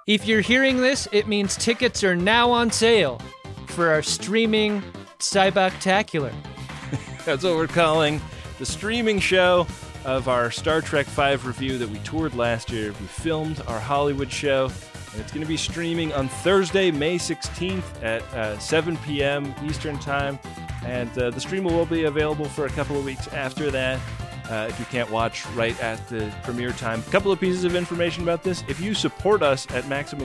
If you're hearing this, it means tickets are now on sale for our streaming Cyboctacular. That's what we're calling the streaming show of our Star Trek V review that we toured last year. We filmed our Hollywood show, and it's going to be streaming on Thursday, May 16th at 7 p.m. Eastern Time. And the stream will be available for a couple of weeks after that. If you can't watch right at the premiere time. A couple of pieces of information about this. If you support us at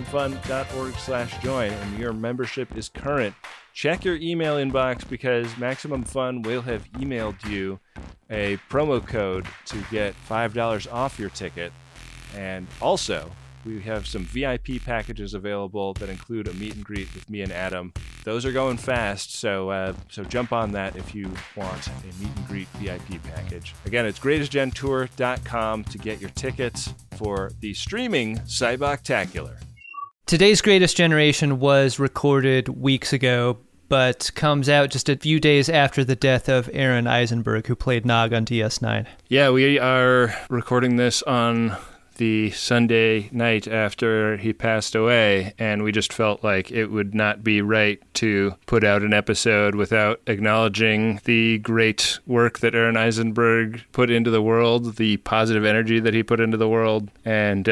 MaximumFun.org/join and your membership is current, check your email inbox because Maximum Fun will have emailed you a promo code to get $5 off your ticket. And also, we have some VIP packages available that include a meet and greet with me and Adam. Those are going fast, so jump on that if you want a meet and greet VIP package. Again, it's greatestgentour.com to get your tickets for the streaming Cyboctacular. Today's Greatest Generation was recorded weeks ago, but comes out just a few days after the death of Aaron Eisenberg, who played Nog on DS9. Yeah, we are recording this on the Sunday night after he passed away, and we just felt like it would not be right to put out an episode without acknowledging the great work that Aaron Eisenberg put into the world, the positive energy that he put into the world, and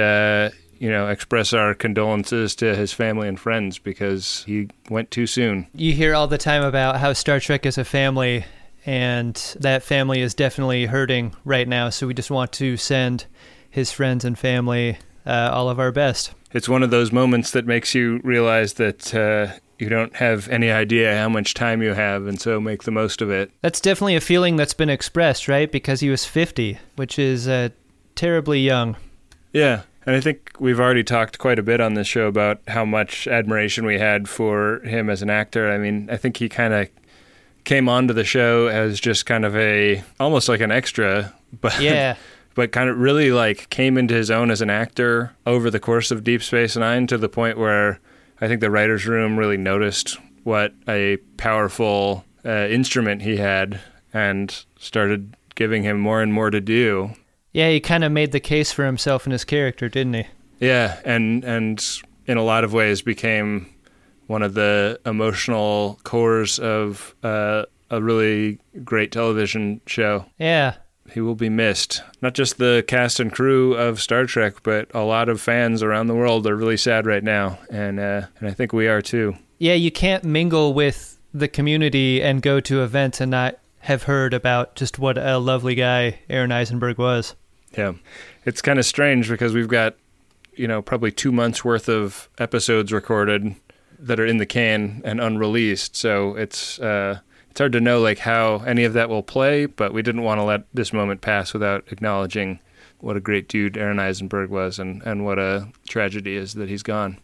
express our condolences to his family and friends because he went too soon. You hear all the time about how Star Trek is a family, and that family is definitely hurting right now, so we just want to send his friends and family all of our best. It's one of those moments that makes you realize that you don't have any idea how much time you have, and so make the most of it. That's definitely a feeling that's been expressed, right? Because he was 50, which is terribly young. Yeah, and I think we've already talked quite a bit on this show about how much admiration we had for him as an actor. I mean, I think he kind of came onto the show as just kind of almost like an extra, but yeah. But kind of really like came into his own as an actor over the course of Deep Space Nine to the point where I think the writer's room really noticed what a powerful instrument he had and started giving him more and more to do. Yeah, he kind of made the case for himself and his character, didn't he? Yeah, and in a lot of ways became one of the emotional cores of a really great television show. Yeah. He will be missed. Not just the cast and crew of Star Trek, but a lot of fans around the world are really sad right now, and I think we are too. Yeah, you can't mingle with the community and go to events and not have heard about just what a lovely guy Aaron Eisenberg was. Yeah, it's kind of strange because we've got, probably 2 months worth of episodes recorded that are in the can and unreleased, so it's hard to know like how any of that will play, but we didn't want to let this moment pass without acknowledging what a great dude Aaron Eisenberg was and what a tragedy is that he's gone.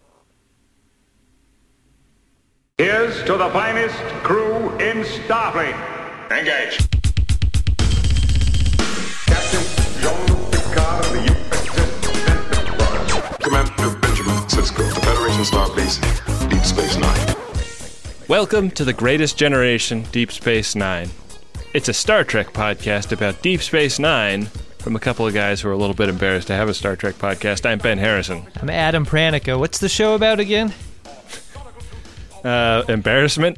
Here's to the finest crew in Starfleet. Engage. Captain Jean-Luc Picard of the USS Enterprise. Commander Benjamin Sisko, the Federation Starbase, Deep Space Nine. Welcome to The Greatest Generation, Deep Space Nine. It's a Star Trek podcast about Deep Space Nine from a couple of guys who are a little bit embarrassed to have a Star Trek podcast. I'm Ben Harrison. I'm Adam Pranica. What's the show about again? Embarrassment.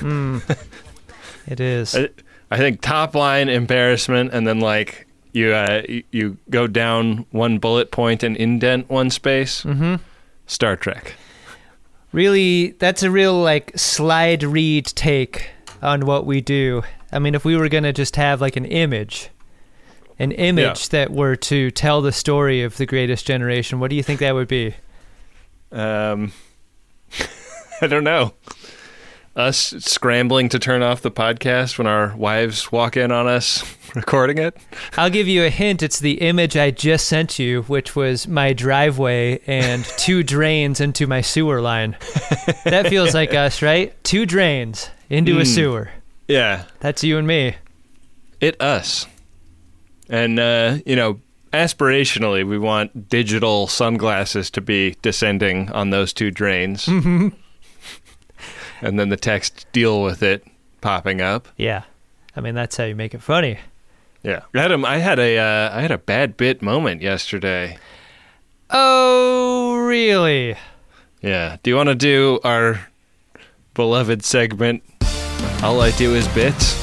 It is. I think top line embarrassment, and then like you go down one bullet point and indent one space. Mm-hmm. Star Trek. Really, that's a real like slide read take on what we do. I mean, if we were going to just have like an image that were to tell the story of the Greatest Generation, what do you think that would be? I don't know. Us scrambling to turn off the podcast when our wives walk in on us recording it? I'll give you a hint. It's the image I just sent you, which was my driveway and 2 drains into my sewer line. That feels like us, right? 2 drains into a sewer. Yeah. That's you and me. Us. And, aspirationally, we want digital sunglasses to be descending on those 2 drains. Mm-hmm. And then the text "deal with it" popping up. Yeah, I mean that's how you make it funny. Yeah, Adam, I had a bad bit moment yesterday. Oh, really? Yeah. Do you want to do our beloved segment, All I Do Is Bits?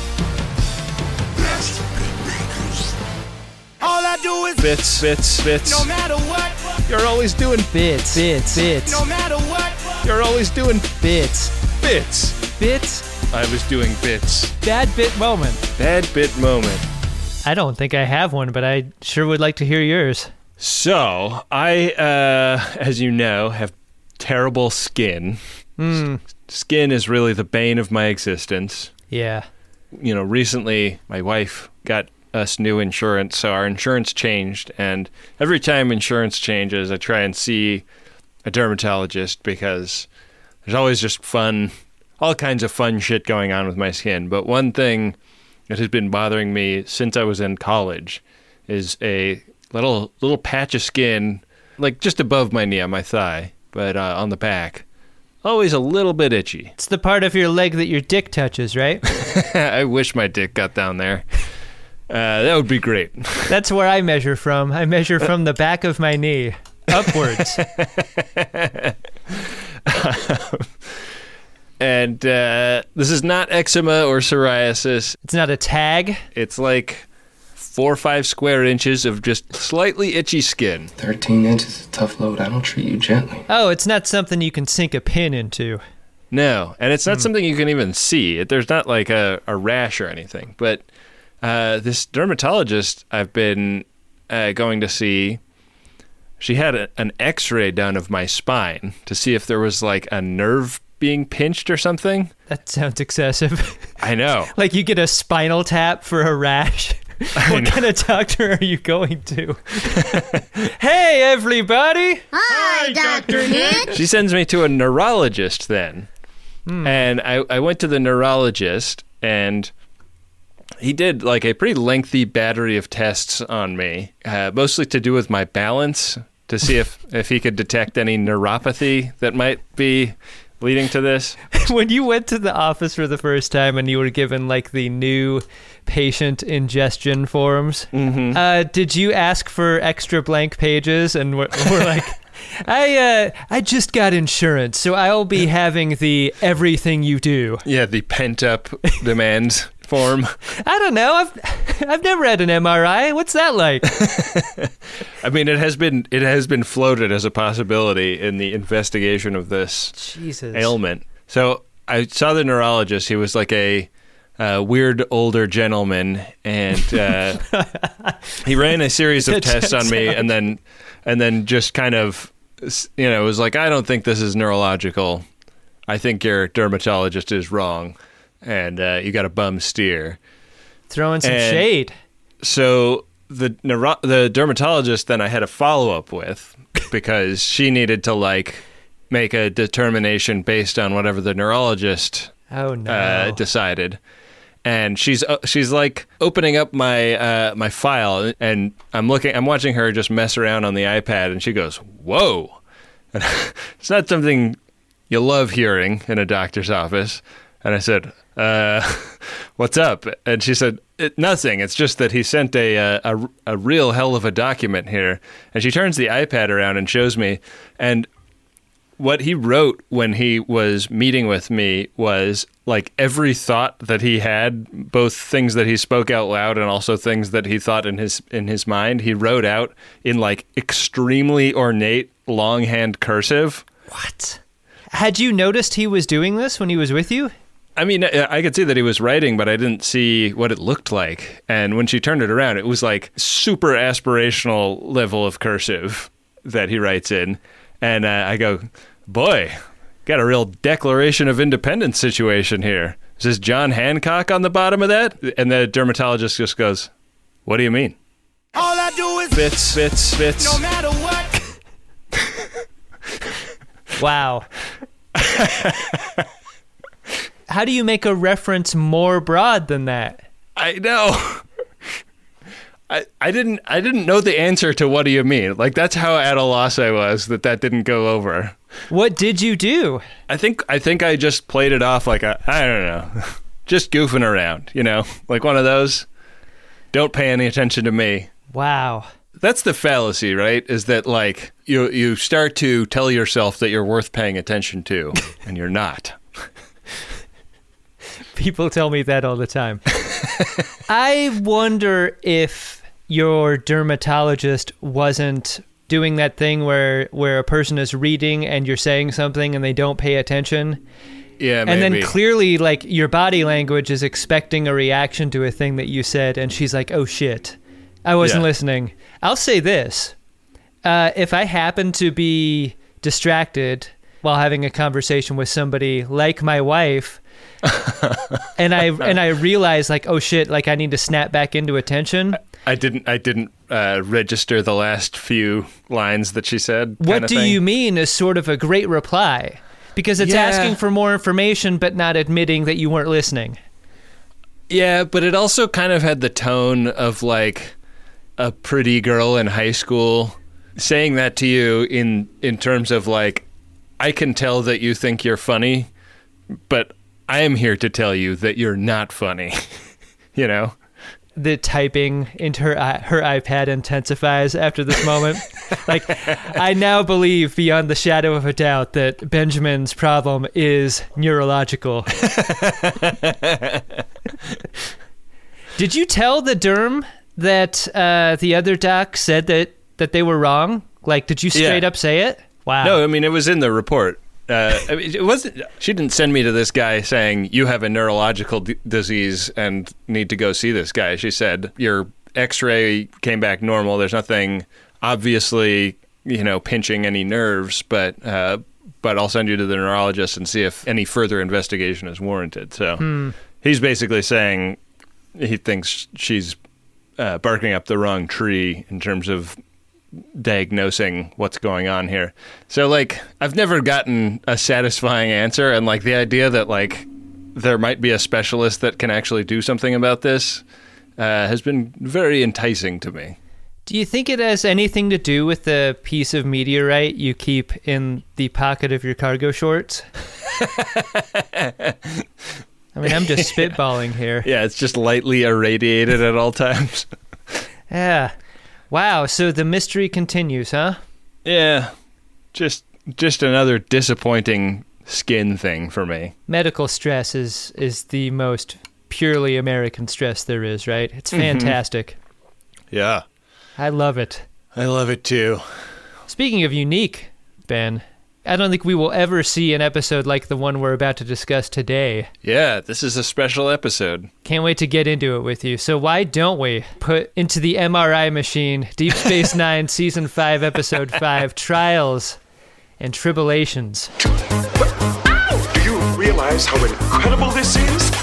All I do is Bits. no matter what, You're always doing Bits. no matter what. You're always doing Bits. bits. I was doing bits. Bad bit moment. Bad bit moment. I don't think I have one, but I sure would like to hear yours. So, I, as you know, have terrible skin. Skin is really the bane of my existence. Yeah. You know, recently my wife got us new insurance, so our insurance changed, and every time insurance changes, I try and see a dermatologist because there's always just all kinds of fun shit going on with my skin. But one thing that has been bothering me since I was in college is a little patch of skin, like just above my knee on my thigh, but on the back. Always a little bit itchy. It's the part of your leg that your dick touches, right? I wish my dick got down there. That would be great. That's where I measure from. I measure from the back of my knee upwards. And this is not eczema or psoriasis. It's not a tag. It's like 4 or 5 square inches of just slightly itchy skin. 13 inches is a tough load. I don't treat you gently. Oh, it's not something you can sink a pin into. No, and it's not something you can even see. There's not like a rash or anything. But this dermatologist I've been going to see, she had an x-ray done of my spine to see if there was like a nerve being pinched or something. That sounds excessive. I know. Like you get a spinal tap for a rash. What kind of doctor are you going to? Hey, everybody! Hi, Dr. Nick. She sends me to a neurologist then. And I went to the neurologist, and he did like a pretty lengthy battery of tests on me, mostly to do with my balance, to see if he could detect any neuropathy that might be leading to this. When you went to the office for the first time and you were given like the new patient ingestion forms, did you ask for extra blank pages and we're like, I just got insurance, so I'll be having the everything you do. Yeah, the pent up demand form. I don't know. I've never had an MRI. What's that like? I mean, it has been floated as a possibility in the investigation of this Jesus. ailment. So I saw the neurologist. He was like a weird older gentleman, and he ran a series of tests on me, and then just kind of, was like, I don't think this is neurological. I think your dermatologist is wrong, and you got a bum steer. Throwing some shade. So the dermatologist then I had a follow-up with, because she needed to like make a determination based on whatever the neurologist decided. And she's like opening up my my file, and I'm watching her just mess around on the iPad, and she goes, "Whoa!" And it's not something you love hearing in a doctor's office. And I said, "What's up?" And she said, "Nothing. It's just that he sent a real hell of a document here." And she turns the iPad around and shows me, and what he wrote when he was meeting with me was like every thought that he had, both things that he spoke out loud and also things that he thought in his mind, he wrote out in like extremely ornate longhand cursive. What? Had you noticed he was doing this when he was with you? I mean, I could see that he was writing, but I didn't see what it looked like. And when she turned it around, it was like super aspirational level of cursive that he writes in. And I go, boy, got a real Declaration of Independence situation here. Is this John Hancock on the bottom of that? And the dermatologist just goes, what do you mean? All I do is Bits. no matter what. Wow. How do you make a reference more broad than that? I know. I didn't know the answer to what do you mean. Like, that's how at a loss I was that didn't go over. What did you do? I think I just played it off like I don't know, just goofing around, like one of those. Don't pay any attention to me. Wow. That's the fallacy, right? Is that like you start to tell yourself that you're worth paying attention to, and you're not. People tell me that all the time. I wonder if your dermatologist wasn't doing that thing where a person is reading and you're saying something and they don't pay attention. Yeah, maybe. And then clearly, like, your body language is expecting a reaction to a thing that you said, and she's like, oh, shit, I wasn't listening. I'll say this. If I happen to be distracted while having a conversation with somebody like my wife, and I realize, like, oh, shit, like, I need to snap back into attention. I didn't register the last few lines that she said. What do you mean is sort of a great reply. Because it's asking for more information, but not admitting that you weren't listening. Yeah, but it also kind of had the tone of like a pretty girl in high school saying that to you in terms of like, I can tell that you think you're funny, but I am here to tell you that you're not funny. You know? The typing into her iPad intensifies after this moment. Like, I now believe beyond the shadow of a doubt that Benjamin's problem is neurological. Did you tell the derm that the other doc said that they were wrong? Like, did you straight up say it? Wow. No, I mean, it was in the report. I mean, it wasn't. She didn't send me to this guy saying you have a neurological disease and need to go see this guy. She said your X-ray came back normal. There's nothing obviously, pinching any nerves, but I'll send you to the neurologist and see if any further investigation is warranted. So he's basically saying he thinks she's barking up the wrong tree in terms of diagnosing what's going on here. So like, I've never gotten a satisfying answer, and like the idea that like there might be a specialist that can actually do something about this has been very enticing to me. Do you think it has anything to do with the piece of meteorite you keep in the pocket of your cargo shorts? I mean, I'm just spitballing here. Yeah, it's just lightly irradiated at all times. Yeah. Wow, so the mystery continues, huh? Yeah, just another disappointing skin thing for me. Medical stress is the most purely American stress there is, right? It's fantastic. Yeah. I love it. I love it too. Speaking of unique, Ben, I don't think we will ever see an episode like the one we're about to discuss today. Yeah, this is a special episode. Can't wait to get into it with you. So why don't we put into the MRI machine Deep Space Nine Season 5, Episode 5, Trials and Tribulations. Do you realize how incredible this is?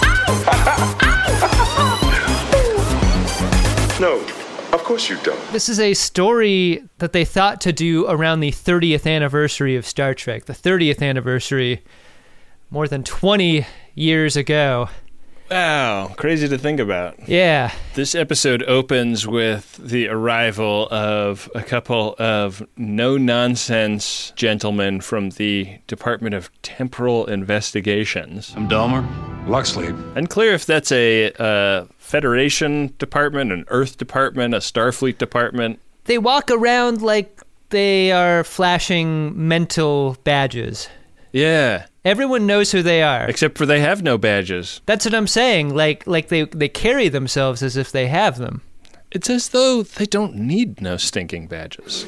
No, of course you don't. This is a story that they thought to do around the 30th anniversary of Star Trek. The 30th anniversary, more than 20 years ago. Wow, crazy to think about. Yeah. This episode opens with the arrival of a couple of no-nonsense gentlemen from the Department of Temporal Investigations. I'm Delmer. Luxley. Unclear if that's a Federation department, an Earth department, a Starfleet department. They walk around like they are flashing mental badges. Yeah. Everyone knows who they are. Except for they have no badges. That's what I'm saying. Like they carry themselves as if they have them. It's as though they don't need no stinking badges.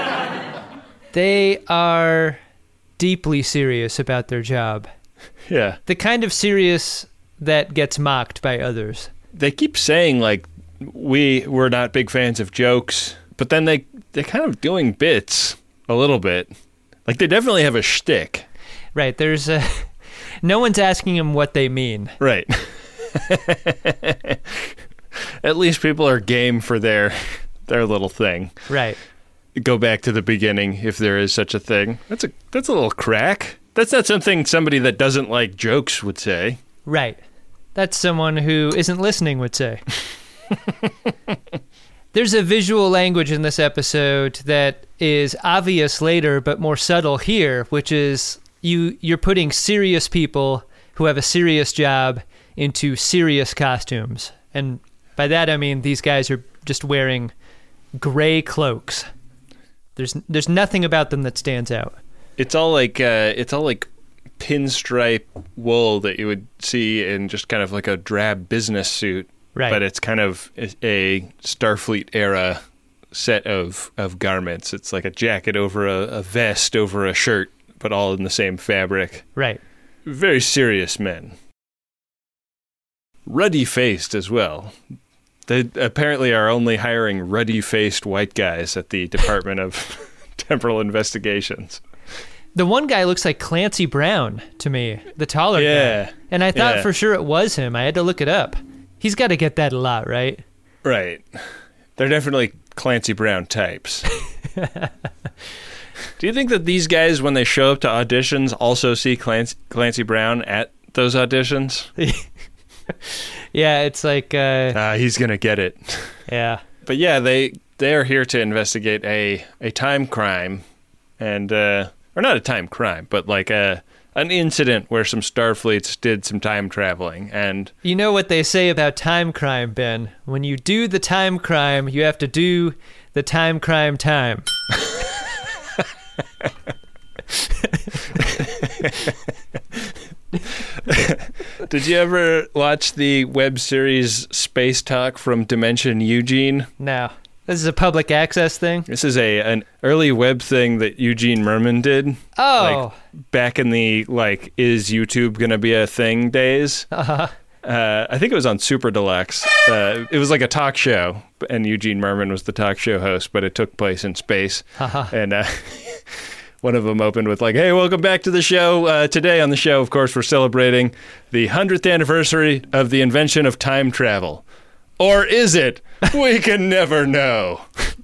They are deeply serious about their job. Yeah. The kind of serious that gets mocked by others. They keep saying, like, we're not big fans of jokes, but then they're kind of doing bits a little bit. Like, they definitely have a shtick. Right, there's no one's asking them what they mean. Right. At least people are game for their little thing. Right. Go back to the beginning, if there is such a thing. That's a little crack. That's not something somebody that doesn't like jokes would say. Right. That's someone who isn't listening would say. There's a visual language in this episode that is obvious later, but more subtle here, which is you're putting serious people who have a serious job into serious costumes. And by that I mean these guys are just wearing gray cloaks. There's nothing about them that stands out. It's all like pinstripe wool that you would see in just kind of like a drab business suit. Right. But it's kind of a Starfleet era set of garments. It's like a jacket over a vest over a shirt, but all in the same fabric. Right. Very serious men. Ruddy-faced as well. They apparently are only hiring ruddy-faced white guys at the Department of Temporal Investigations. The one guy looks like Clancy Brown to me, the taller guy. And I thought for sure it was him. I had to look it up. He's got to get that a lot, right? Right. They're definitely Clancy Brown types. Do you think that these guys, when they show up to auditions, also see Clancy Brown at those auditions? Yeah, it's like... he's going to get it. Yeah. But yeah, they are here to investigate a time crime, and or not a time crime, but like an incident where some Starfleets did some time traveling. And you know what they say about time crime, Ben? When you do the time crime, you have to do the time crime time. Did you ever watch the web series Space Talk from Dimension Eugene? No. This is a public access thing? This is an early web thing that Eugene Merman did. Oh. Like, back in the, is YouTube gonna be a thing days? Uh-huh. I think it was on Super Deluxe. It was like a talk show, and Eugene Merman was the talk show host, but it took place in space. Uh-huh. And one of them opened with hey, welcome back to the show. Today on the show, of course, we're celebrating the 100th anniversary of the invention of time travel. Or is it? We can never know.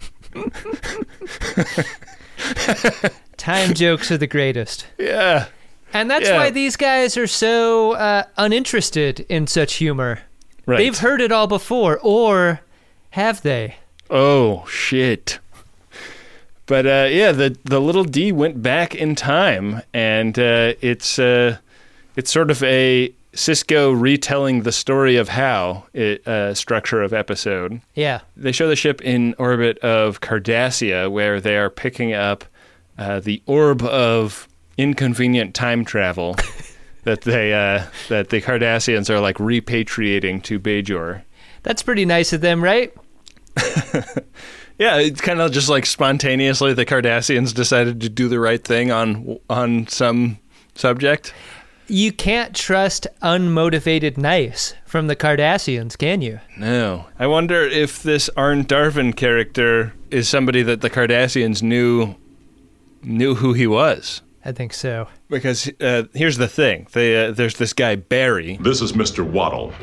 Time jokes are the greatest. Yeah. And that's why these guys are so uninterested in such humor. Right. They've heard it all before, or have they? Oh, shit. But the little D went back in time, and it's sort of a Cisco retelling the story of how structure of episode. Yeah. They show the ship in orbit of Cardassia, where they are picking up the orb of inconvenient time travel that the Cardassians are repatriating to Bajor. That's pretty nice of them, right? Yeah, it's kind of just spontaneously the Cardassians decided to do the right thing on some subject. You can't trust unmotivated nice from the Cardassians, can you? No. I wonder if this Arn Darvin character is somebody that the Cardassians knew who he was. I think so. Because here's the thing. There's this guy, Barry. This is Mr. Waddle.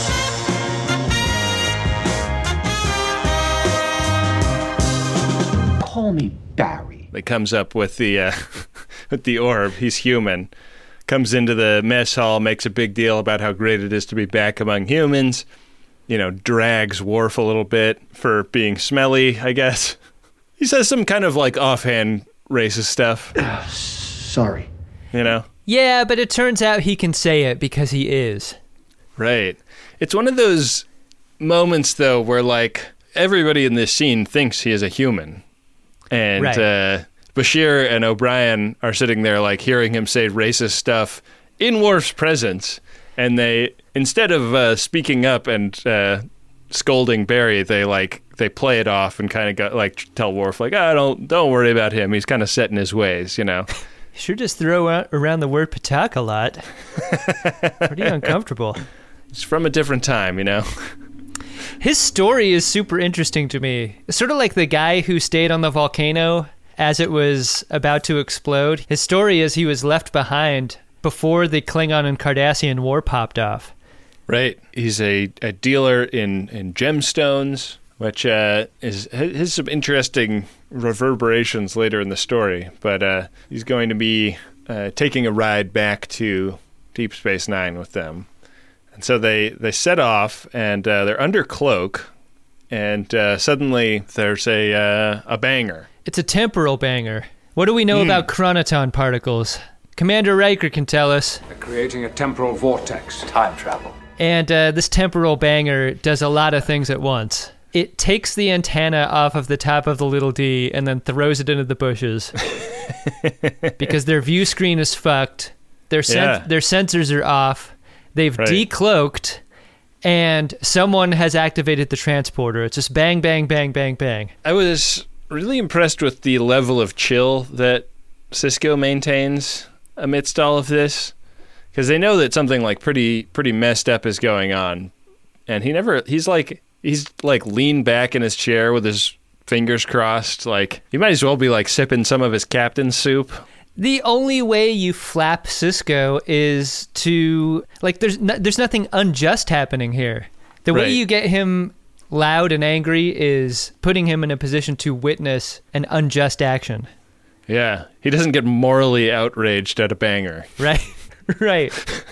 Call me Barry. That comes up with the with the orb. He's human. Comes into the mess hall, makes a big deal about how great it is to be back among humans. Drags Worf a little bit for being smelly, I guess. He says some kind of offhand racist stuff. Sorry. Yeah, but it turns out he can say it because he is. Right. It's one of those moments, though, where everybody in this scene thinks he is a human. And right. Bashir and O'Brien are sitting there hearing him say racist stuff in Worf's presence, and they, instead of speaking up and scolding Barry, they play it off and kind of tell Worf don't worry about him, he's kind of set in his ways, You sure just throw around the word Patak a lot. Pretty uncomfortable. It's from a different time, His story is super interesting to me. It's sort of like the guy who stayed on the volcano as it was about to explode. His story is he was left behind before the Klingon and Cardassian war popped off. Right. He's a dealer in gemstones, which has some interesting reverberations later in the story. But he's going to be taking a ride back to Deep Space Nine with them. And so they set off, and they're under cloak, and suddenly there's a banger. It's a temporal banger. What do we know about chronoton particles? Commander Riker can tell us. They're creating a temporal vortex. Time travel. And this temporal banger does a lot of things at once. it takes the antenna off of the top of the little D and then throws it into the bushes because their view screen is fucked. Their sensors are off. They've decloaked, and someone has activated the transporter. It's just bang, bang, bang, bang, bang. I was really impressed with the level of chill that Sisko maintains amidst all of this, because they know that something like pretty messed up is going on, and he's like leaned back in his chair with his fingers crossed. Like, he might as well be like sipping some of his captain's soup. The only way you flap Sisko is to, like, there's nothing unjust happening here. The way you get him loud and angry is putting him in a position to witness an unjust action. Yeah, he doesn't get morally outraged at a banger. Right, right.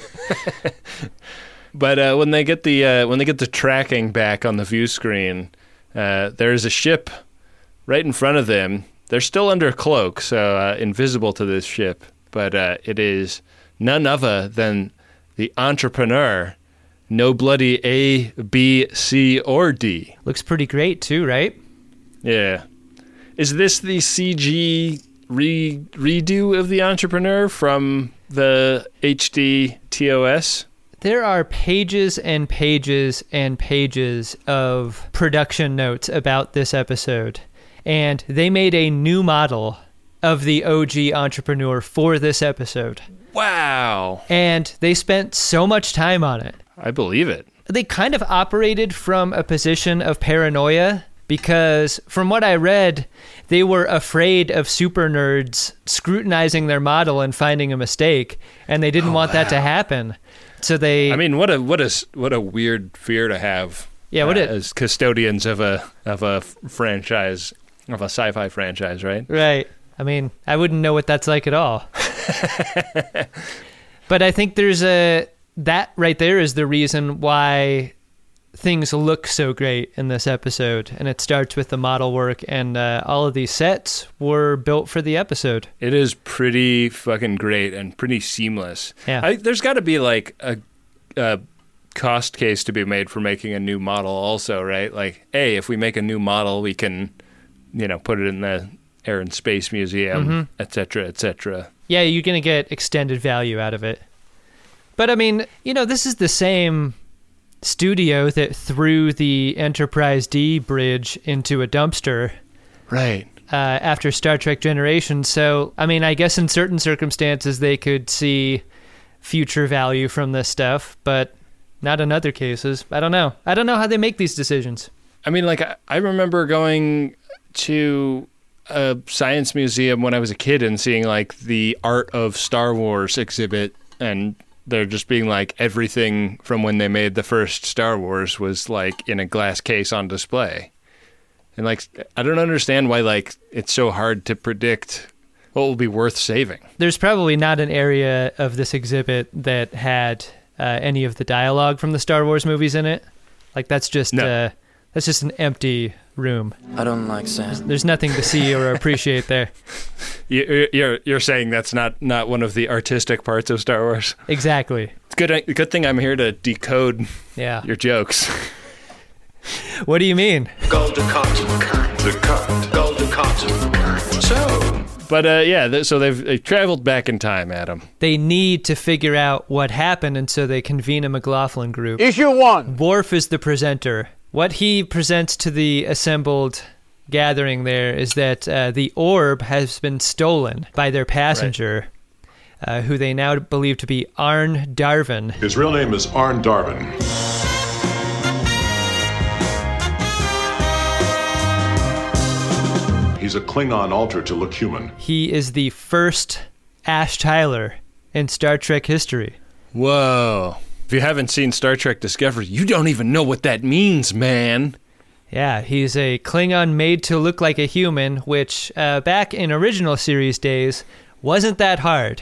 But when they get the tracking back on the view screen, there's a ship right in front of them. They're still under cloak, so invisible to this ship. But it is none other than the Entrepreneur. No bloody A, B, C, or D. Looks pretty great too, right? Yeah. Is this the CG redo of the Entrepreneur from the HD TOS? There are pages and pages and pages of production notes about this episode. And they made a new model of the OG Entrepreneur for this episode. Wow. And they spent so much time on it. I believe it. They kind of operated from a position of paranoia because, from what I read, they were afraid of super nerds scrutinizing their model and finding a mistake, and they didn't want that to happen. So they... I mean, what a weird fear to have. Yeah, as custodians of a franchise. Of a sci-fi franchise, right? Right. I mean, I wouldn't know what that's like at all. But I think that right there is the reason why things look so great in this episode. And it starts with the model work, and all of these sets were built for the episode. It is pretty fucking great and pretty seamless. Yeah. There's got to be like a cost case to be made for making a new model also, right? Like, hey, if we make a new model, we can... put it in the Air and Space Museum, et cetera, et cetera. Yeah, you're going to get extended value out of it. But, I mean, this is the same studio that threw the Enterprise D bridge into a dumpster. Right. After Star Trek Generations. So, I mean, I guess in certain circumstances they could see future value from this stuff, but not in other cases. I don't know. I don't know how they make these decisions. I mean, like, I remember going to a science museum when I was a kid and seeing like the Art of Star Wars exhibit, and they're just being like everything from when they made the first Star Wars was like in a glass case on display. And like, I don't understand why like it's so hard to predict what will be worth saving. There's probably not an area of this exhibit that had any of the dialogue from the Star Wars movies in it. Like that's just an empty room. I don't like sand. There's nothing to see or appreciate there. You're saying that's not one of the artistic parts of Star Wars? Exactly. It's good thing I'm here to decode your jokes. What do you mean? Golden cotton, the cut, golden cotton. So... But so they've traveled back in time, Adam. They need to figure out what happened, and so they convene a McLaughlin group. Issue 1. Worf is the presenter. What he presents to the assembled gathering there is that the orb has been stolen by their passenger, who they now believe to be Arne Darvin. His real name is Arne Darvin. He's a Klingon altered to look human. He is the first Ash Tyler in Star Trek history. Whoa. If you haven't seen Star Trek Discovery, you don't even know what that means, man. Yeah, he's a Klingon made to look like a human, which back in original series days wasn't that hard.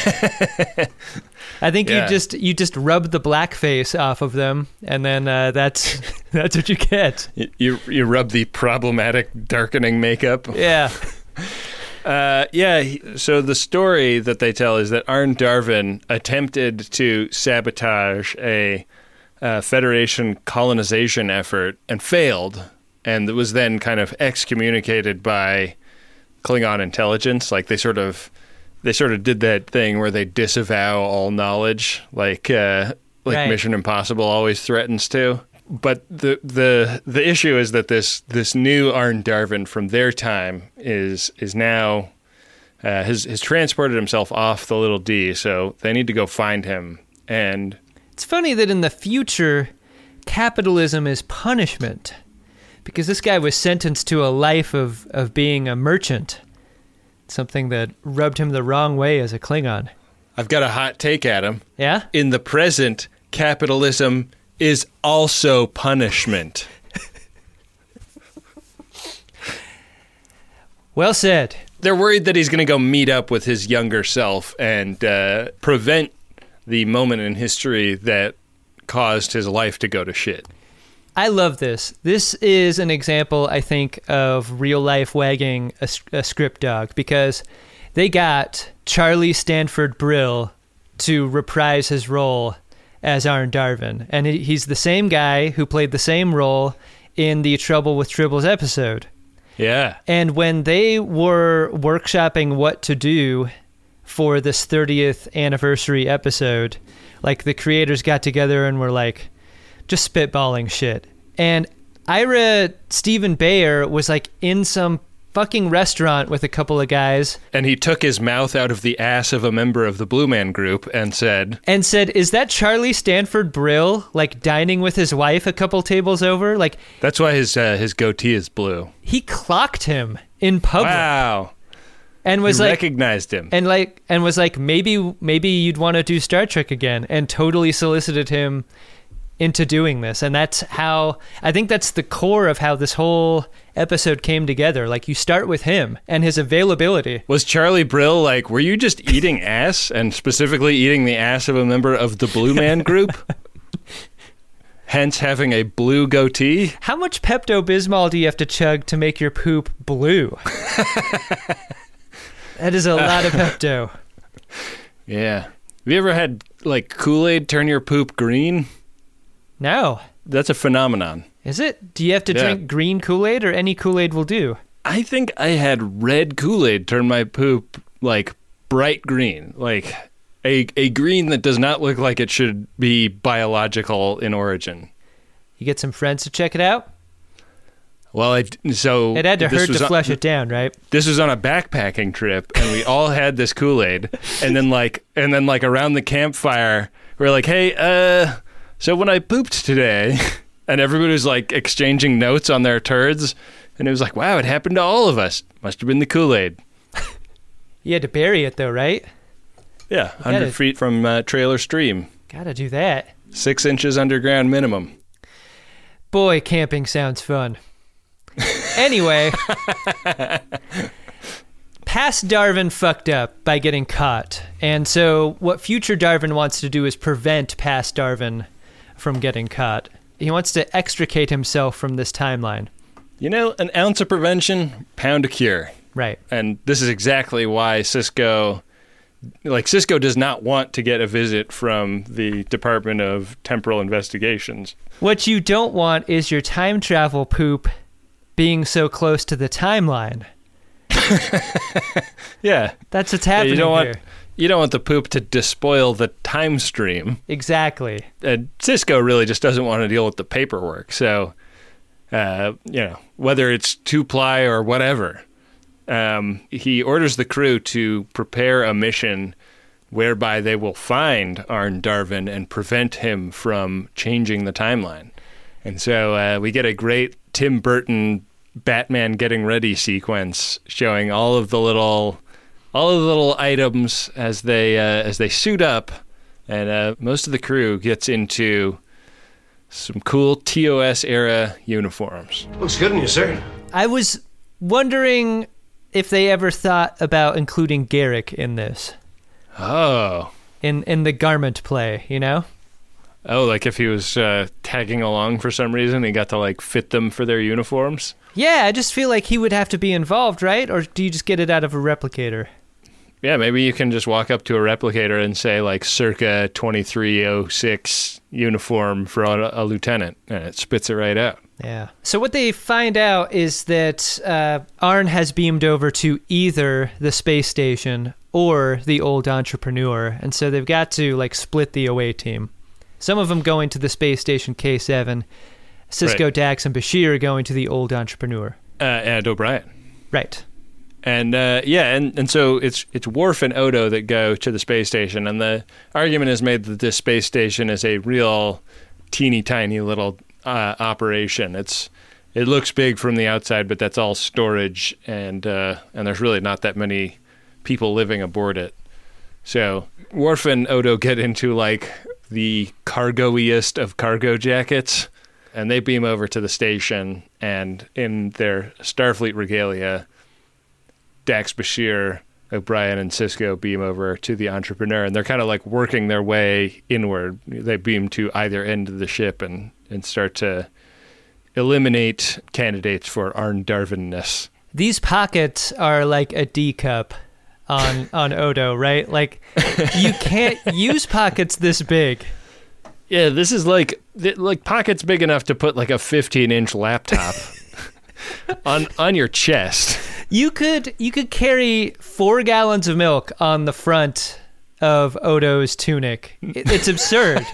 I think you just rub the blackface off of them, and then that's what you get. You rub the problematic darkening makeup. Yeah. So the story that they tell is that Arne Darvin attempted to sabotage a Federation colonization effort and failed, and was then kind of excommunicated by Klingon intelligence. Like they sort of did that thing where they disavow all knowledge, like right. Mission Impossible always threatens to. But the issue is that this new Arn Darvin from their time is now has transported himself off the Little D, so they need to go find him. And it's funny that in the future, capitalism is punishment, because this guy was sentenced to a life of being a merchant, something that rubbed him the wrong way as a Klingon. I've got a hot take, Adam. Yeah? In the present, capitalism is also punishment. Well said. They're worried that he's going to go meet up with his younger self and prevent the moment in history that caused his life to go to shit. I love this. This is an example, I think, of real life wagging a script dog, because they got Charlie Stanford Brill to reprise his role as Arn Darvin. And he's the same guy who played the same role in the Trouble with Tribbles episode. Yeah. And when they were workshopping what to do for this 30th anniversary episode, like the creators got together and were like just spitballing shit. And Ira Stephen Beyer was like in some fucking restaurant with a couple of guys. And he took his mouth out of the ass of a member of the Blue Man Group and said, "Is that Charlie Stanford Brill, like dining with his wife a couple tables over?" Like, that's why his goatee is blue. He clocked him in public. Wow. And was recognized him. And was like, maybe you'd want to do Star Trek again, and totally solicited him into doing this. And that's how, I think that's the core of how this whole episode came together. Like, you start with him and his availability. Was Charlie Brill like, were you just eating ass, and specifically eating the ass of a member of the Blue Man Group? Hence having a blue goatee? How much Pepto-Bismol do you have to chug to make your poop blue? That is a lot of Pepto. Yeah. Have you ever had, like, Kool-Aid turn your poop green? No. That's a phenomenon. Is it? Do you have to drink green Kool-Aid, or any Kool-Aid will do? I think I had red Kool-Aid turn my poop, like, bright green. Like, a green that does not look like it should be biological in origin. You get some friends to check it out? Well, it had to hurt to flush it down, right? This was on a backpacking trip, and we all had this Kool-Aid, and then around the campfire, we were like, "Hey, so when I pooped today," and everybody was like exchanging notes on their turds, and it was like, "Wow, it happened to all of us. Must have been the Kool-Aid." You had to bury it though, right? Yeah, 100 feet from trailer stream. Gotta do that. 6 inches underground minimum. Boy, camping sounds fun. Anyway, past Darvin fucked up by getting caught. And so what future Darvin wants to do is prevent past Darvin from getting caught. He wants to extricate himself from this timeline. You know, an ounce of prevention, pound of cure. Right. And this is exactly why Sisko does not want to get a visit from the Department of Temporal Investigations. What you don't want is your time travel poop being so close to the timeline. Yeah. That's what's happening here. You don't want the poop to despoil the time stream. Exactly. And Sisko really just doesn't want to deal with the paperwork. So, whether it's 2-ply or whatever, he orders the crew to prepare a mission whereby they will find Arn Darvin and prevent him from changing the timeline. And so we get a great Tim Burton Batman getting ready sequence showing all of the little items as they suit up, and most of the crew gets into some cool TOS era uniforms. Looks good on you, sir. I was wondering if they ever thought about including Garrick in this. Oh. In the garment play, you know? Oh, like if he was tagging along for some reason, he got to like fit them for their uniforms? Yeah, I just feel like he would have to be involved, right? Or do you just get it out of a replicator? Yeah, maybe you can just walk up to a replicator and say like circa 2306 uniform for a lieutenant, and it spits it right out. Yeah. So what they find out is that Arn has beamed over to either the space station or the old entrepreneur, and so they've got to like split the away team. Some of them going to the space station K7, Cisco, Right. Dax, and Bashir going to the old entrepreneur. And O'Brien. Right. And and so it's Worf and Odo that go to the space station, and the argument is made that this space station is a real teeny tiny little operation. It looks big from the outside, but that's all storage, and there's really not that many people living aboard it. So Worf and Odo get into like the cargo-iest of cargo jackets, and they beam over to the station, and in their Starfleet regalia, Dax, Bashir, O'Brien, and Cisco beam over to the entrepreneur, and they're kind of like working their way inward. They beam to either end of the ship and start to eliminate candidates for Arn Darvin-ness. These pockets are like a D cup on Odo, right? Like you can't use pockets this big. Yeah, this is like pockets big enough to put like a 15-inch laptop on your chest. You could carry 4 gallons of milk on the front of Odo's tunic. It's absurd.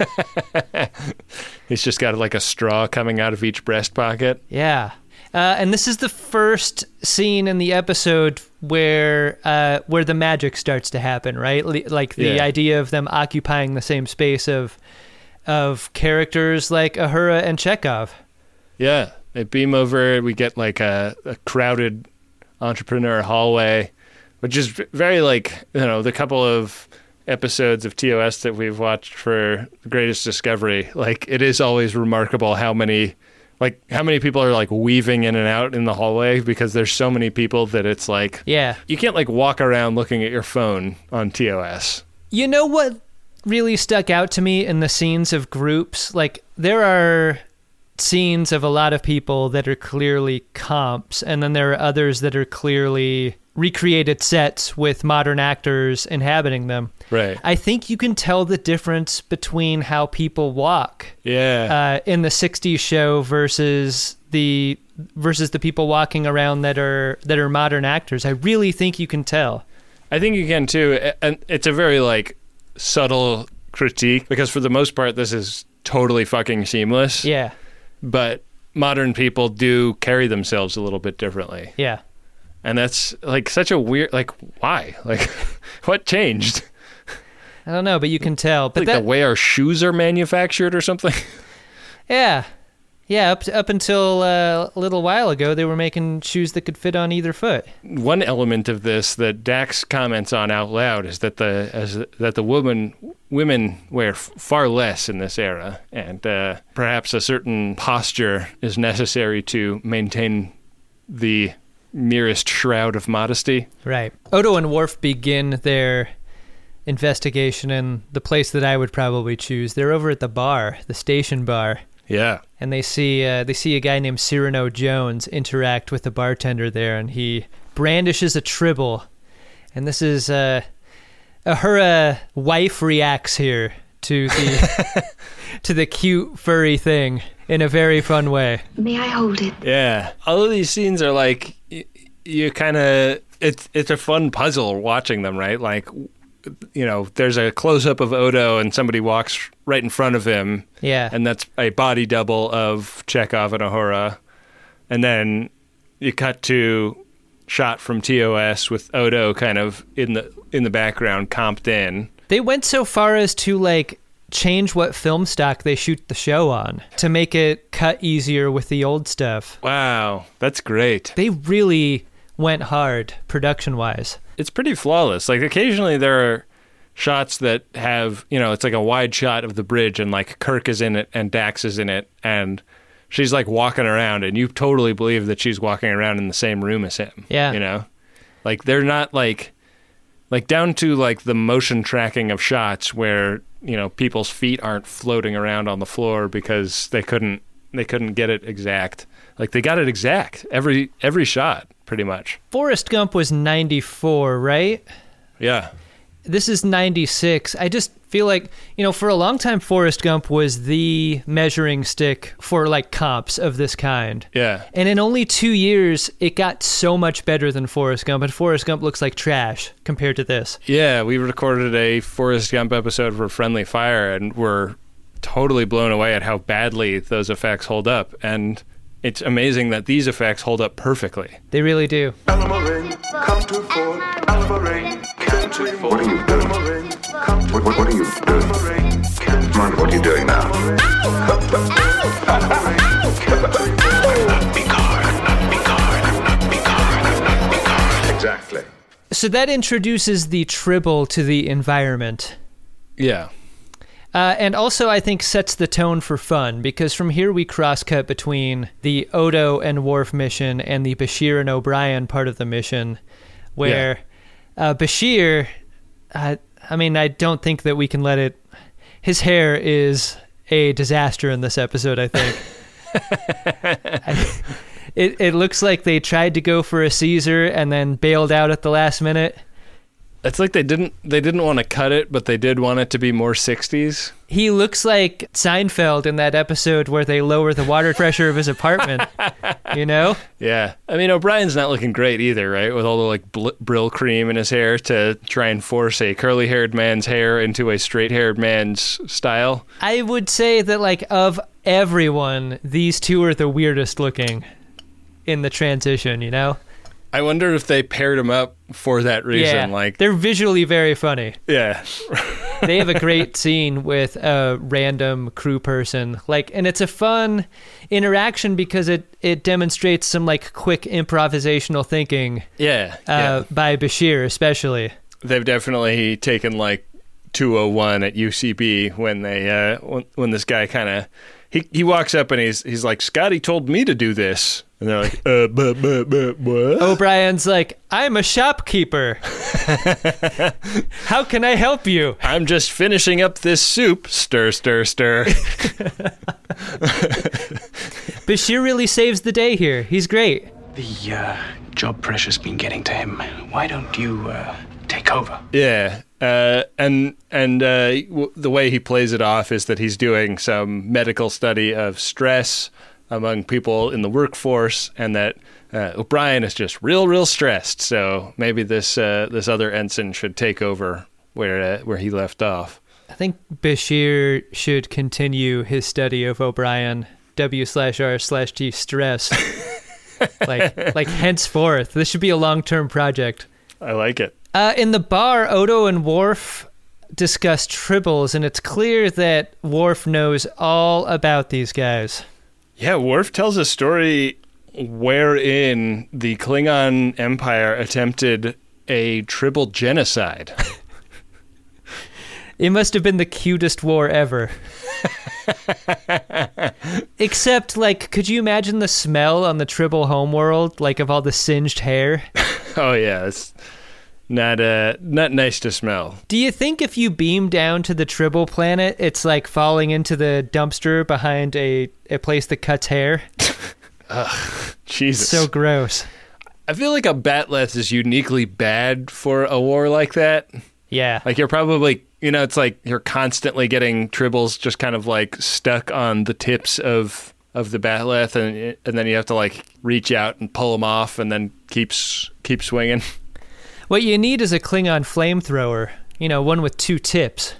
He's just got like a straw coming out of each breast pocket. Yeah. And this is the first scene in the episode where the magic starts to happen, right? Like the idea of them occupying the same space of characters like Uhura and Chekhov. Yeah, they beam over. We get like a crowded entrepreneur hallway, which is very like, the couple of episodes of TOS that we've watched for The Greatest Discovery. Like, it is always remarkable how many people are like weaving in and out in the hallway, because there's so many people that it's like, yeah, you can't like walk around looking at your phone on TOS. You know what really stuck out to me in the scenes of groups? Like, there are scenes of a lot of people that are clearly comps, and then there are others that are clearly recreated sets with modern actors inhabiting them. Right. I think you can tell the difference between how people walk. Yeah. In the 60s show versus the people walking around that are modern actors. I really think you can tell. I think you can too, and it's a very like subtle critique, because for the most part this is totally fucking seamless. Yeah. But modern people do carry themselves a little bit differently. Yeah. And that's like such a weird, like, why? Like, what changed? I don't know, but you can tell. But like the way our shoes are manufactured or something? Yeah. Yeah, up until a little while ago, they were making shoes that could fit on either foot. One element of this that Dax comments on out loud is that women wear far less in this era, and perhaps a certain posture is necessary to maintain the merest shroud of modesty. Right. Odo and Worf begin their investigation in the place that I would probably choose. They're over at the bar, the station bar. Yeah. And they see a guy named Cyrano Jones interact with the bartender there, and he brandishes a tribble. And this is Uhura wife reacts here to the to the cute furry thing in a very fun way. May I hold it? Yeah. All of these scenes are like, you kind of, it's a fun puzzle watching them, right? Like, there's a close-up of Odo and somebody walks right in front of him. Yeah. And that's a body double of Chekhov and Uhura. And then you cut to shot from TOS with Odo kind of in the background, comped in. They went so far as to like change what film stock they shoot the show on to make it cut easier with the old stuff. Wow, that's great. They really went hard production-wise. It's pretty flawless. Like, occasionally there are shots that have, it's like a wide shot of the bridge, and like Kirk is in it and Dax is in it, and she's like walking around, and you totally believe that she's walking around in the same room as him. Yeah. Like, they're not like down to like the motion tracking of shots where, people's feet aren't floating around on the floor because they couldn't get it exact. Like, they got it exact every shot pretty much. Forrest Gump was 94, right? Yeah. this is 96. I just feel like, for a long time, Forrest Gump was the measuring stick for like comps of this kind. Yeah. And in only 2 years, it got so much better than Forrest Gump. And Forrest Gump looks like trash compared to this. Yeah, we recorded a Forrest Gump episode for Friendly Fire, and we're totally blown away at how badly those effects hold up. And it's amazing that these effects hold up perfectly. They really do. Alamarin, come to Fort. Alamarin, come to Fort. What are you doing? What are you doing? Come on, what are you doing now? Exactly. So that introduces the tribble to the environment. Yeah. And also, I think, sets the tone for fun, because from here we cross-cut between the Odo and Worf mission and the Bashir and O'Brien part of the mission, where Bashir, I don't think that we can let it... His hair is a disaster in this episode, I think. It looks like they tried to go for a Caesar and then bailed out at the last minute. It's like they didn't want to cut it, but they did want it to be more 60s. He looks like Seinfeld in that episode where they lower the water pressure of his apartment, Yeah. I mean, O'Brien's not looking great either, right? With all the like Brill cream in his hair to try and force a curly-haired man's hair into a straight-haired man's style. I would say that, like, of everyone, these two are the weirdest looking in the transition, I wonder if they paired them up for that reason. Yeah, they're visually very funny. Yeah. They have a great scene with a random crew person, and it's a fun interaction because it demonstrates some like quick improvisational thinking. Yeah. By Bashir especially. They've definitely taken like 201 at UCB when they when this guy kind of he walks up and he's like, Scotty told me to do this. And they're like, what? O'Brien's like, I'm a shopkeeper. How can I help you? I'm just finishing up this soup. Stir, stir, stir. Bashir really saves the day here. He's great. The job pressure's been getting to him. Why don't you take over? Yeah. And the way he plays it off is that he's doing some medical study of stress among people in the workforce, and that O'Brien is just real stressed. So maybe this other ensign should take over where he left off. I think Bashir should continue his study of O'Brien, W/R/T stress. like henceforth. This should be a long-term project. I like it. In the bar, Odo and Worf discuss tribbles, and it's clear that Worf knows all about these guys. Yeah, Worf tells a story wherein the Klingon Empire attempted a tribble genocide. It must have been the cutest war ever. Except, could you imagine the smell on the tribble homeworld, of all the singed hair? Oh, yeah, it's not nice to smell. Do you think if you beam down to the tribble planet, it's like falling into the dumpster behind a place that cuts hair? Ugh, Jesus. So gross. I feel like a Batleth is uniquely bad for a war like that. Yeah. You're probably, it's like you're constantly getting tribbles just kind of stuck on the tips of the Batleth, and then you have to reach out and pull them off and then keep swinging. What you need is a Klingon flamethrower, one with 2 tips.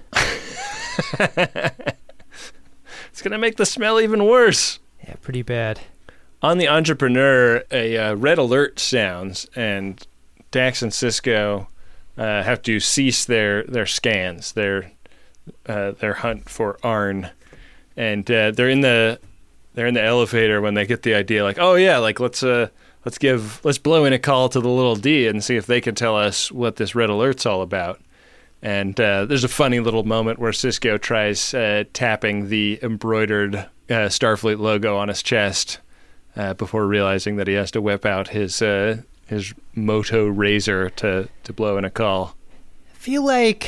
It's going to make the smell even worse. Yeah, pretty bad. On the Entrepreneur, a red alert sounds, and Dax and Sisko have to cease their scans, their hunt for Arn, and they're in the elevator when they get the idea, let's blow in a call to the little D and see if they can tell us what this red alert's all about. And there's a funny little moment where Sisko tries tapping the embroidered Starfleet logo on his chest before realizing that he has to whip out his Moto razor to blow in a call. I feel like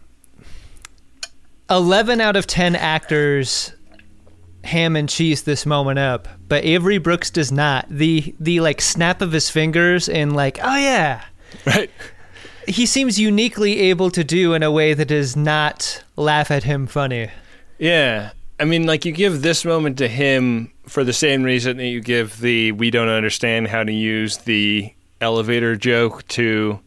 11 out of 10 actors ham and cheese this moment up, but Avery Brooks does not. The snap of his fingers and oh yeah, right. he seems uniquely able to do in a way that is not laugh at him funny. Yeah. I mean, like, you give this moment to him for the same reason that you give the we don't understand how to use the elevator joke to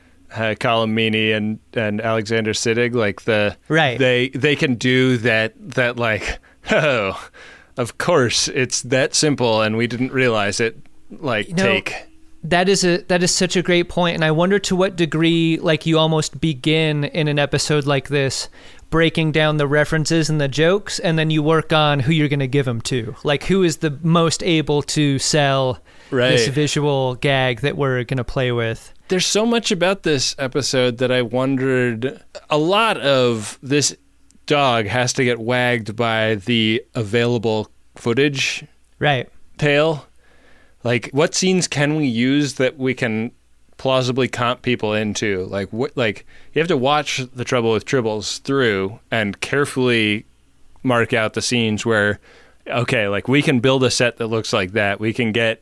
Colm Meaney and Alexander Siddig. Like, right. They can do that like, oh, of course, it's that simple and we didn't realize it, like, take. That is such a great point, and I wonder to what degree, like, you almost begin in an episode like this breaking down the references and the jokes, and then you work on who you're going to give them to. Like, who is the most able to sell this visual gag that we're going to play with. There's so much about this episode that I wondered, a lot of this dog has to get wagged by the available footage tail. Like, what scenes can we use that we can plausibly comp people into? Like, you have to watch The Trouble with Tribbles through and carefully mark out the scenes where, okay, like, we can build a set that looks like that. We can get,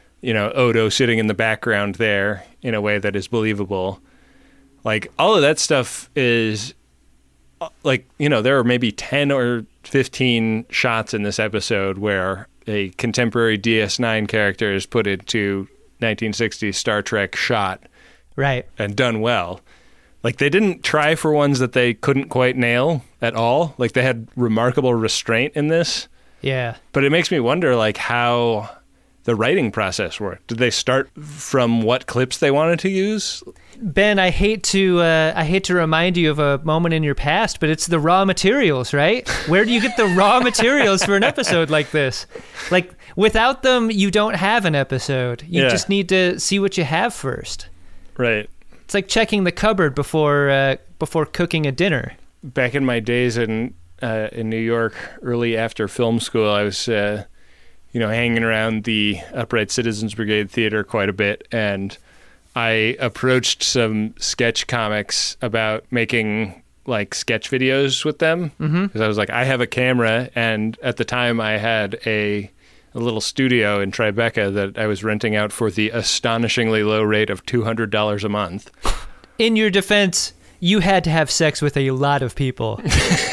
Odo sitting in the background there in a way that is believable. Like, all of that stuff is, like, there are maybe 10 or 15 shots in this episode where a contemporary DS9 character is put into 1960s Star Trek shot. Right. And done well. Like, they didn't try for ones that they couldn't quite nail at all. Like, they had remarkable restraint in this. Yeah. But it makes me wonder, like, how the writing process worked. Did they start from what clips they wanted to use? Ben, I hate to remind you of a moment in your past, but it's the raw materials, right? Where do you get the raw materials for an episode like this? Like, without them, you don't have an episode. You just need to see what you have first. Right. It's like checking the cupboard before cooking a dinner. Back in my days in New York, early after film school, I was hanging around the Upright Citizens Brigade Theater quite a bit, and I approached some sketch comics about making, like, sketch videos with them, because I was like, I have a camera, and at the time I had a little studio in Tribeca that I was renting out for the astonishingly low rate of $200 a month. In your defense, you had to have sex with a lot of people.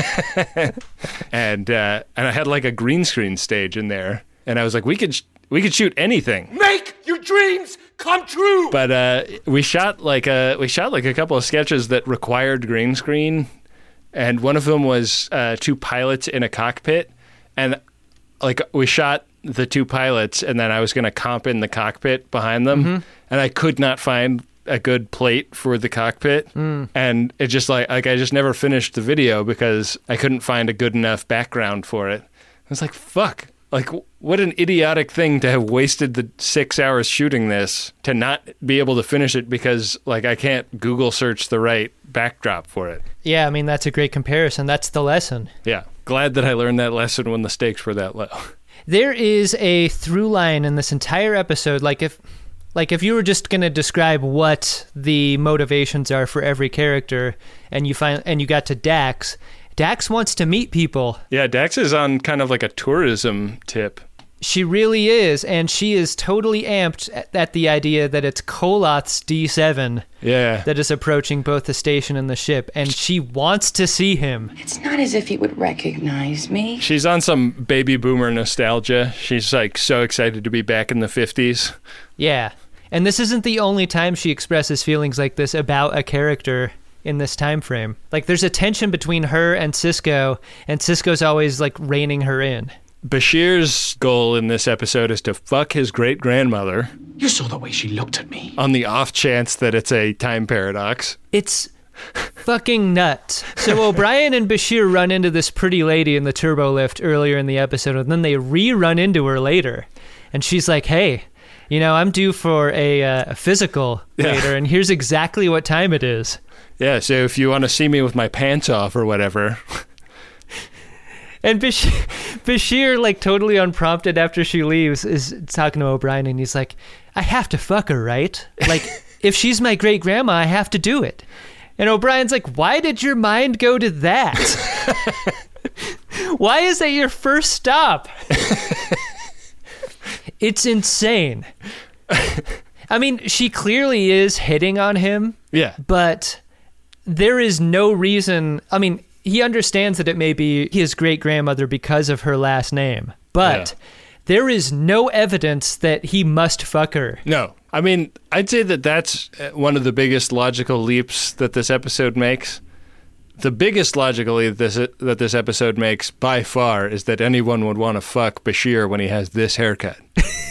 And I had, like, a green screen stage in there, and I was like, we could shoot anything. Make your dreams come true. But we shot like a couple of sketches that required green screen, and one of them was two pilots in a cockpit, and, like, we shot the two pilots, and then I was going to comp in the cockpit behind them, and I could not find a good plate for the cockpit, and it just like I just never finished the video because I couldn't find a good enough background for it. I was like, fuck. Like, what an idiotic thing to have wasted the 6 hours shooting this to not be able to finish it because, like, I can't Google search the right backdrop for it. Yeah, I mean, that's a great comparison. That's the lesson. Yeah. Glad that I learned that lesson when the stakes were that low. There is a through line in this entire episode. Like, if you were just going to describe what the motivations are for every character and you got to Dax wants to meet people. Yeah, Dax is on kind of like a tourism tip. She really is, and she is totally amped at the idea that it's Koloth's D7 that is approaching both the station and the ship, and she wants to see him. It's not as if he would recognize me. She's on some baby boomer nostalgia. She's, like, so excited to be back in the 50s. Yeah, and this isn't the only time she expresses feelings like this about a character in this time frame. Like, there's a tension between her and Sisko's always, like, reining her in. Bashir's goal in this episode is to fuck his great-grandmother. You saw the way she looked at me. On the off chance that it's a time paradox. It's fucking nuts. So O'Brien and Bashir run into this pretty lady in the turbo lift earlier in the episode, and then they rerun into her later. And she's like, hey, I'm due for a physical later, and here's exactly what time it is. Yeah, so if you want to see me with my pants off or whatever. And Bashir, like, totally unprompted after she leaves, is talking to O'Brien, and he's like, I have to fuck her, right? Like, if she's my great-grandma, I have to do it. And O'Brien's like, why did your mind go to that? Why is that your first stop? It's insane. I mean, she clearly is hitting on him. Yeah. But there is no reason. I mean, he understands that it may be his great-grandmother because of her last name. But there is no evidence that he must fuck her. No. I mean, I'd say that that's one of the biggest logical leaps that this episode makes. The biggest logical leap that this episode makes by far is that anyone would want to fuck Bashir when he has this haircut.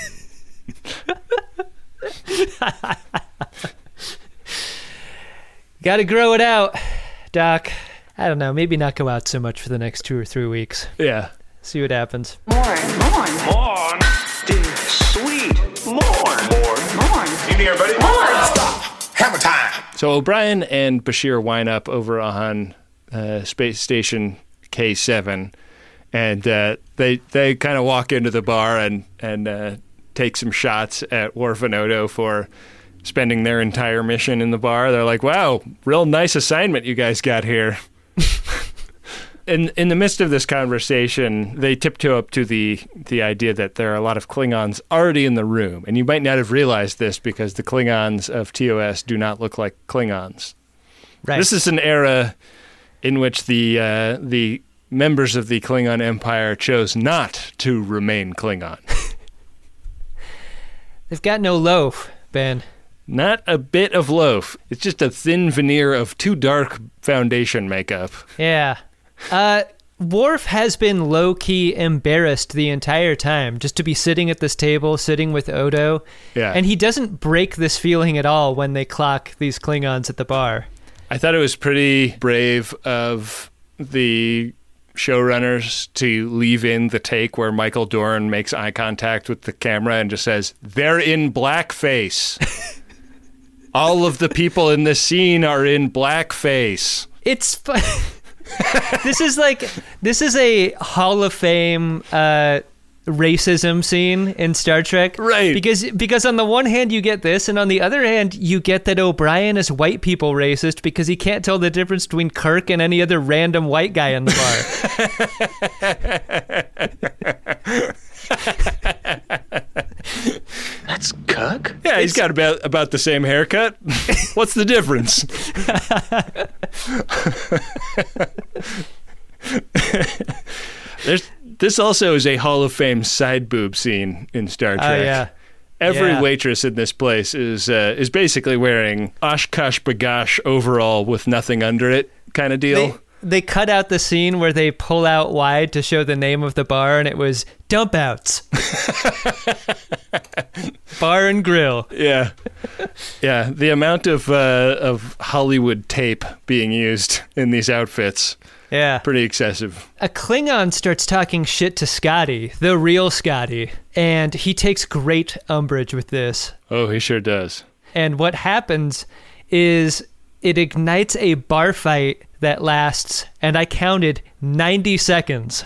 Gotta grow it out, Doc. I don't know, maybe not go out so much for the next 2 or 3 weeks. Yeah. See what happens. Morn. Dude, sweet. Morn. Evening, everybody. Stop. Hammer time. So O'Brien and Bashir wind up over on Space Station K7, and they kind of walk into the bar and take some shots at Worf and Odo for spending their entire mission in the bar. They're like, wow, real nice assignment you guys got here. In the midst of this conversation, they tiptoe up to the idea that there are a lot of Klingons already in the room. And you might not have realized this because the Klingons of TOS do not look like Klingons. Right. This is an era in which the members of the Klingon Empire chose not to remain Klingon. They've got no loaf, Ben. Not a bit of loaf. It's just a thin veneer of too dark foundation makeup. Yeah. Worf has been low-key embarrassed the entire time just to be sitting at this table, sitting with Odo. Yeah. And he doesn't break this feeling at all when they clock these Klingons at the bar. I thought it was pretty brave of the showrunners to leave in the take where Michael Dorn makes eye contact with the camera and just says, "They're in blackface." All of the people in this scene are in blackface. It's This is a Hall of Fame racism scene in Star Trek. Right. Because on the one hand you get this, and on the other hand you get that O'Brien is white people racist because he can't tell the difference between Kirk and any other random white guy in the bar. That's Kirk? Yeah, he's got about the same haircut. What's the difference? This also is a Hall of Fame side boob scene in Star Trek. Oh, yeah. Every waitress in this place is basically wearing Oshkosh Bagosh overall with nothing under it kind of deal. They cut out the scene where they pull out wide to show the name of the bar, and it was Dump Outs. Bar and Grill. Yeah. Yeah, the amount of Hollywood tape being used in these outfits. Yeah. Pretty excessive. A Klingon starts talking shit to Scotty, the real Scotty, and he takes great umbrage with this. Oh, he sure does. And what happens is it ignites a bar fight that lasts, and I counted 90 seconds.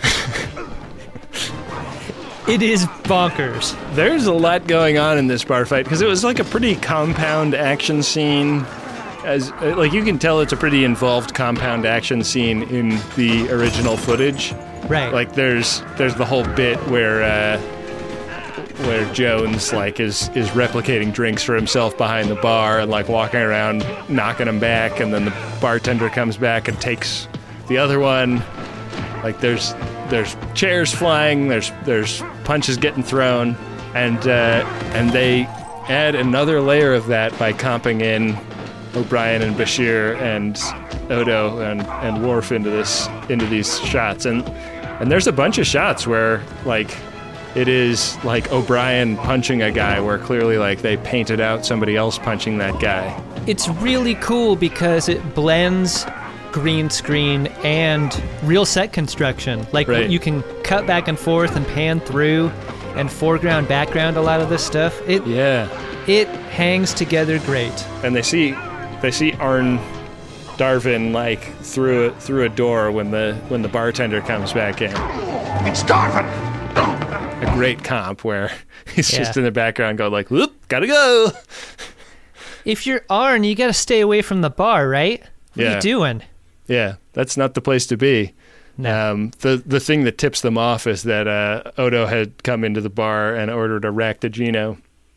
It is bonkers. There's a lot going on in this bar fight because it was like a pretty compound action scene. As like you can tell, it's a pretty involved compound action scene in the original footage. Right. Like there's the whole bit where Jones like is replicating drinks for himself behind the bar and like walking around knocking them back, and then the bartender comes back and takes the other one. Like there's chairs flying, there's punches getting thrown, and they add another layer of that by comping in O'Brien and Bashir and Odo and Worf into these shots, and there's a bunch of shots where like it is like O'Brien punching a guy where clearly like they painted out somebody else punching that guy. It's really cool because it blends green screen and real set construction. Like right. You can cut back and forth and pan through and foreground, background a lot of this stuff. It hangs together great. And they see Arn Darvin like through a door when the bartender comes back in. It's Darvin. A great comp where he's just in the background going like, whoop, gotta go. If you're Arn, you gotta stay away from the bar, right? What are you doing? Yeah, that's not the place to be. No. The thing that tips them off is that Odo had come into the bar and ordered a Raktajino.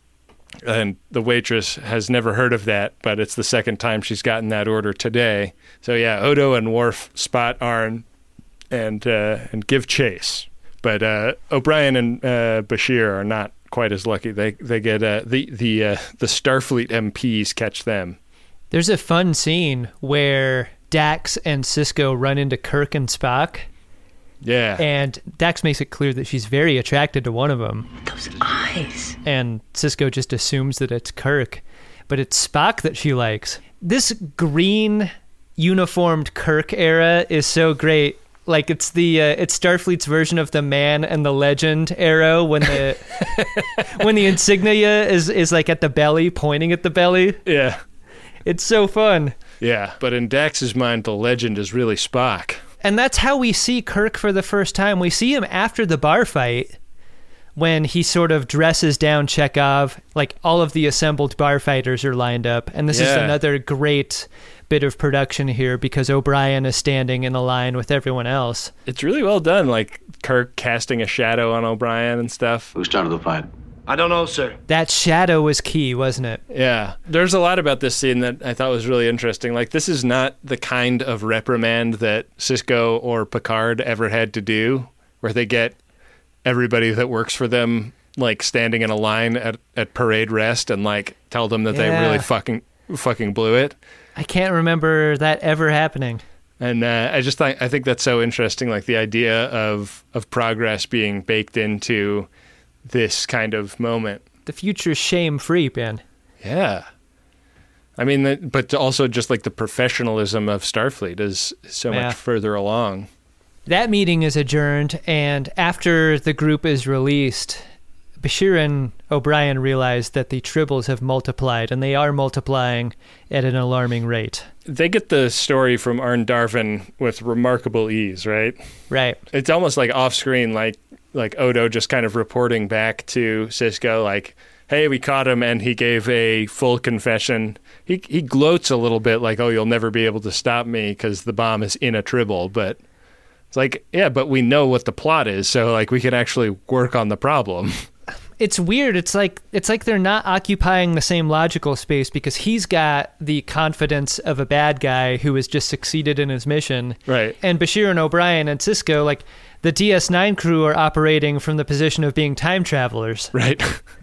And the waitress has never heard of that, but it's the second time she's gotten that order today. So yeah, Odo and Worf spot Arn and give chase. But O'Brien and Bashir are not quite as lucky. They get the Starfleet MPs catch them. There's a fun scene where Dax and Sisko run into Kirk and Spock. Yeah. And Dax makes it clear that she's very attracted to one of them. Those eyes. And Sisko just assumes that it's Kirk, but it's Spock that she likes. This green uniformed Kirk era is so great. Like it's it's Starfleet's version of the Man and the Legend era when the when the insignia is like at the belly, pointing at the belly. Yeah. It's so fun. Yeah, but in Dax's mind, the Legend is really Spock. And that's how we see Kirk for the first time. We see him after the bar fight when he sort of dresses down Chekhov. Like all of the assembled bar fighters are lined up. And this is another great bit of production here because O'Brien is standing in a line with everyone else. It's really well done, like Kirk casting a shadow on O'Brien and stuff. Who started the fight? I don't know, sir. That shadow was key, wasn't it? Yeah. There's a lot about this scene that I thought was really interesting. Like, this is not the kind of reprimand that Sisko or Picard ever had to do, where they get everybody that works for them, like, standing in a line at parade rest and, like, tell them that they really fucking blew it. I can't remember that ever happening. And I think that's so interesting, like, the idea of progress being baked into this kind of moment. The future's shame-free, Ben. Yeah. I mean, but also just like the professionalism of Starfleet is so much further along. That meeting is adjourned, and after the group is released, Bashir and O'Brien realize that the tribbles have multiplied, and they are multiplying at an alarming rate. They get the story from Arn Darvin with remarkable ease, right? Right. It's almost like off-screen, like Odo just kind of reporting back to Sisko, like, hey, we caught him, and he gave a full confession. He gloats a little bit, like, oh, you'll never be able to stop me because the bomb is in a tribble, but it's like, yeah, but we know what the plot is, so, like, we can actually work on the problem. It's weird. It's like they're not occupying the same logical space because he's got the confidence of a bad guy who has just succeeded in his mission. Right. And Bashir and O'Brien and Sisko, like, the DS9 crew are operating from the position of being time travelers. Right.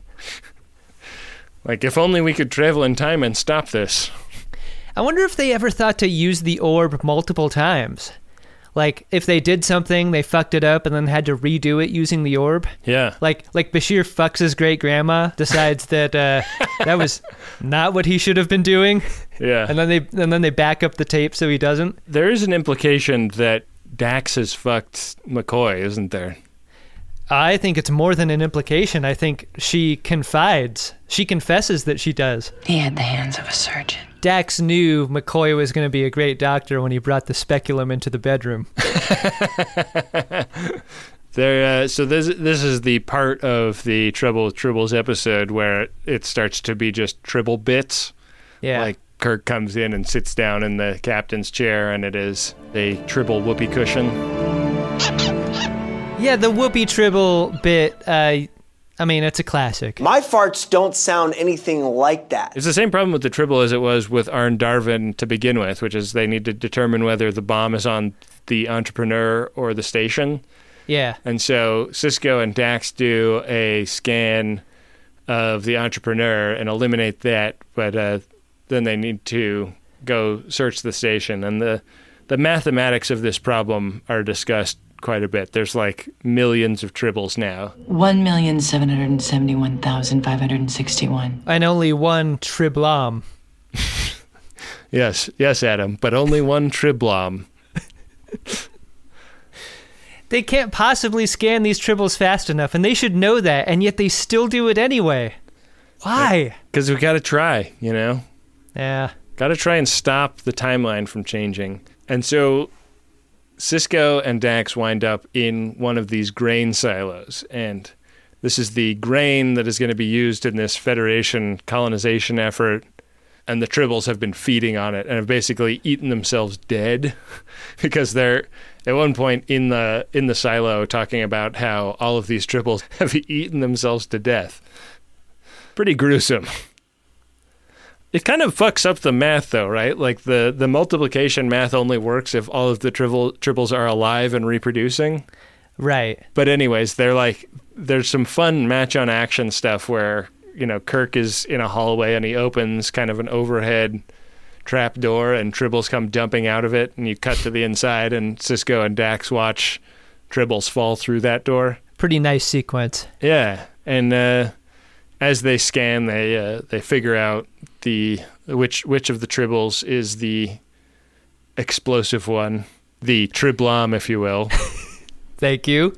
Like, if only we could travel in time and stop this. I wonder if they ever thought to use the orb multiple times. Like, if they did something, they fucked it up, and then had to redo it using the orb. Yeah. Like Bashir fucks his great-grandma, decides that that was not what he should have been doing. Yeah. And then they back up the tape so he doesn't. There is an implication that Dax has fucked McCoy, isn't there? I think it's more than an implication. I think she confides. She confesses that she does. He had the hands of a surgeon. Dax knew McCoy was going to be a great doctor when he brought the speculum into the bedroom. So this is the part of the Tribbles episode where it starts to be just Tribble bits. Yeah. Like Kirk comes in and sits down in the captain's chair, and it is a Tribble whoopee cushion. Yeah, the whoopee Tribble bit, I mean, it's a classic. My farts don't sound anything like that. It's the same problem with the Tribble as it was with Arn Darvin to begin with, which is they need to determine whether the bomb is on the Entrepreneur or the station. Yeah. And so Sisko and Dax do a scan of the Entrepreneur and eliminate that, but then they need to go search the station. And the mathematics of this problem are discussed quite a bit. There's like millions of Tribbles now. 1,771,561. And only one Triblom. Yes, Adam, but only one Triblom. They can't possibly scan these Tribbles fast enough, and they should know that, and yet they still do it anyway. Why? Because we got to try, you know? Yeah. Got to try and stop the timeline from changing. And so Sisko and Dax wind up in one of these grain silos, and this is the grain that is going to be used in this Federation colonization effort, and the Tribbles have been feeding on it and have basically eaten themselves dead because they're at one point in the silo talking about how all of these Tribbles have eaten themselves to death. Pretty gruesome. It kind of fucks up the math, though, right? Like, the multiplication math only works if all of the triples are alive and reproducing. Right. But anyways, there's some fun match-on-action stuff where, Kirk is in a hallway and he opens kind of an overhead trap door and Tribbles come dumping out of it, and you cut to the inside and Sisko and Dax watch Tribbles fall through that door. Pretty nice sequence. Yeah. And as they scan, they figure out which of the Tribbles is the explosive one, the Triblom, if you will. Thank you.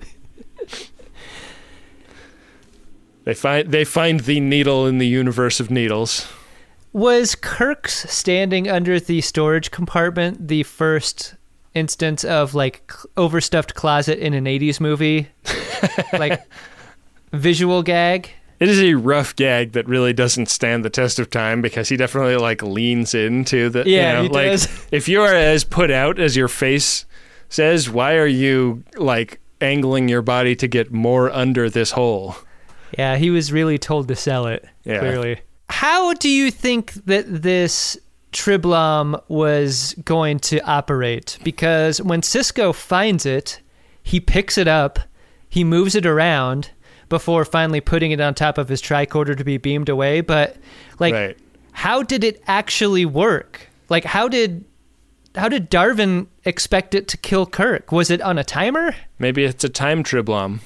They find the needle in the universe of needles. Was Kirk's standing under the storage compartment the first instance of like overstuffed closet in an 80s movie? Like visual gag? It is a rough gag that really doesn't stand the test of time because he definitely like leans into the he does. If you are as put out as your face says, why are you like angling your body to get more under this hole? Yeah, he was really told to sell it, clearly. How do you think that this Triblom was going to operate? Because when Sisko finds it, he picks it up, he moves it around before finally putting it on top of his tricorder to be beamed away. But, like, How did it actually work? Like, how did Darvin expect it to kill Kirk? Was it on a timer? Maybe it's a time Triblom.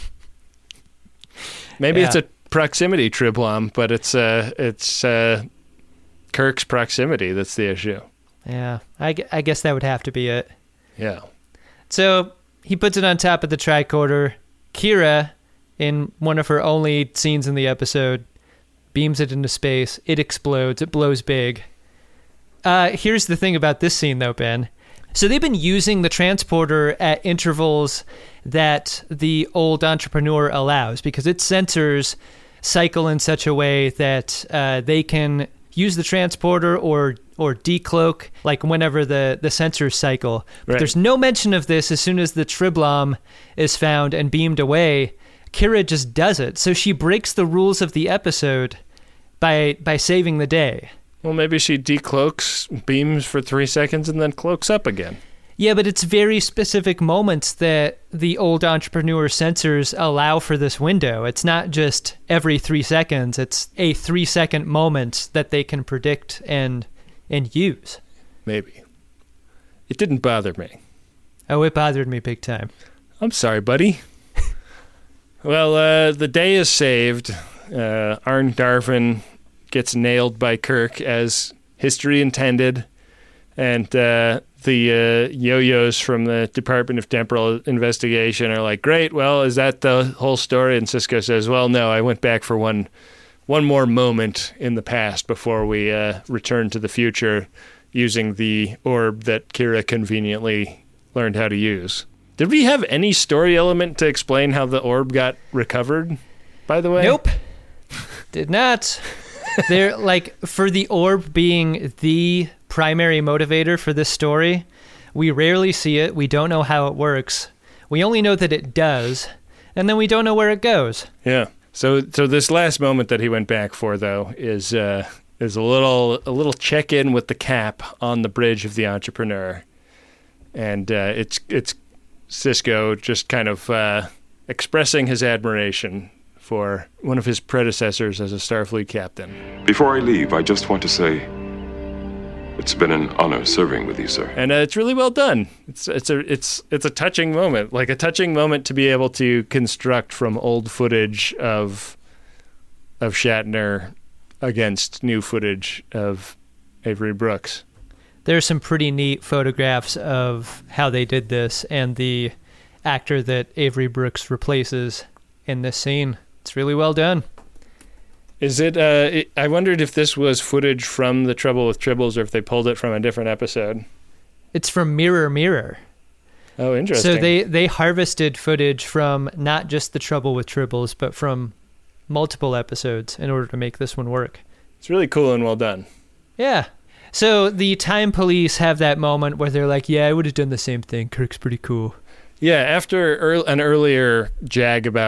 Maybe it's a proximity Triblom, but it's Kirk's proximity that's the issue. Yeah, I guess that would have to be it. Yeah. So he puts it on top of the tricorder. Kira, in one of her only scenes in the episode, beams it into space. It explodes. It blows big. Here's the thing about this scene, though, Ben. So they've been using the transporter at intervals that the old Entrepreneur allows because its sensors cycle in such a way that they can use the transporter or decloak like whenever the sensors cycle. But there's no mention of this as soon as the Triblom is found and beamed away. Kira just does it. So she breaks the rules of the episode by saving the day. Well, maybe she decloaks, beams for 3 seconds, and then cloaks up again. Yeah, but it's very specific moments that the old Entrepreneur sensors allow for this window. It's not just every 3 seconds. It's a 3-second moment that they can predict and use. Maybe. It didn't bother me. Oh, it bothered me big time. I'm sorry, buddy. Well, the day is saved. Arn Darvin gets nailed by Kirk as history intended, and the yo-yos from the Department of Temporal Investigation are like, great, well, is that the whole story? And Sisko says, well, no, I went back for one more moment in the past before we returned to the future using the orb that Kira conveniently learned how to use. Did we have any story element to explain how the orb got recovered, by the way? Nope. Did not. They're like, for the orb being the primary motivator for this story, we rarely see it. We don't know how it works. We only know that it does, and then we don't know where it goes. Yeah. So this last moment that he went back for, though, is a little check-in with the Cap on the bridge of the Entrepreneur, and it's Sisko just kind of expressing his admiration for one of his predecessors as a Starfleet captain. Before I leave, I just want to say it's been an honor serving with you, sir. And it's really well done. It's a touching moment, like a touching moment to be able to construct from old footage of Shatner against new footage of Avery Brooks. There's some pretty neat photographs of how they did this and the actor that Avery Brooks replaces in this scene. It's really well done. Is it? I wondered if this was footage from The Trouble with Tribbles or if they pulled it from a different episode. It's from Mirror Mirror. Oh, interesting. So they harvested footage from not just The Trouble with Tribbles, but from multiple episodes in order to make this one work. It's really cool and well done. Yeah. So the Time Police have that moment where they're like, yeah, I would have done the same thing. Kirk's pretty cool. Yeah, after an earlier jag about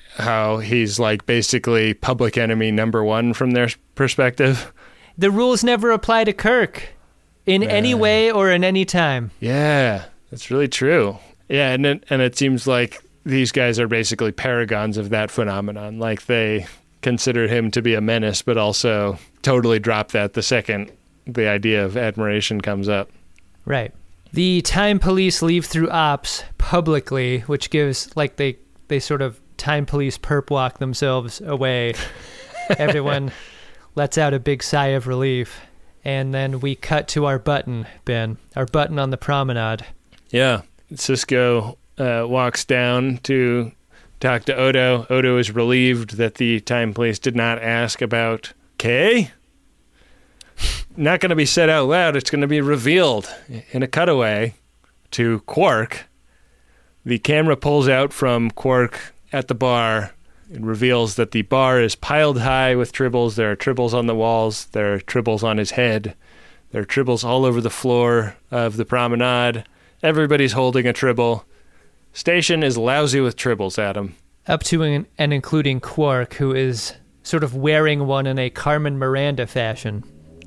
how he's like basically public enemy number one from their perspective. The rules never apply to Kirk in any way or in any time. Yeah, that's really true. Yeah, and it seems like these guys are basically paragons of that phenomenon. Like they consider him to be a menace, but also totally drop that the second the idea of admiration comes up. Right. The Time Police leave through ops publicly, which gives, like, they sort of Time Police perp walk themselves away. Everyone lets out a big sigh of relief. And then we cut to our button, Ben. Our button on the promenade. Yeah. Sisko walks down to talk to Odo. Odo is relieved that the Time Police did not ask about Kay. Not going to be said out loud. It's going to be revealed in a cutaway to Quark. The camera pulls out from Quark at the bar. It reveals that the bar is piled high with tribbles. There are tribbles on the walls. There are tribbles on his head. There are tribbles all over the floor of the promenade. Everybody's holding a tribble. Station is lousy with tribbles, Adam. Up to and including Quark, who is sort of wearing one in a Carmen Miranda fashion.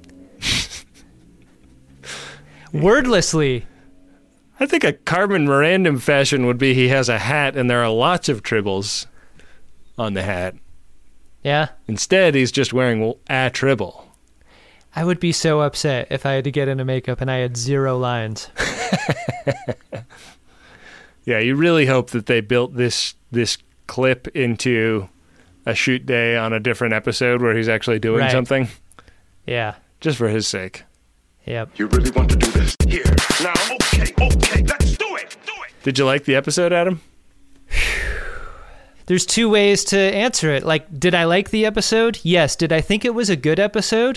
Wordlessly. I think a Carmen Miranda fashion would be he has a hat and there are lots of tribbles on the hat. Yeah? Instead, he's just wearing a tribble. I would be so upset if I had to get into makeup and I had 0 lines. Yeah, you really hope that they built this clip into a shoot day on a different episode where he's actually doing something. Yeah. Just for his sake. Yep. You really want to do this? Here. Now, okay, let's do it. Did you like the episode, Adam? There's 2 ways to answer it. Like, did I like the episode? Yes. Did I think it was a good episode?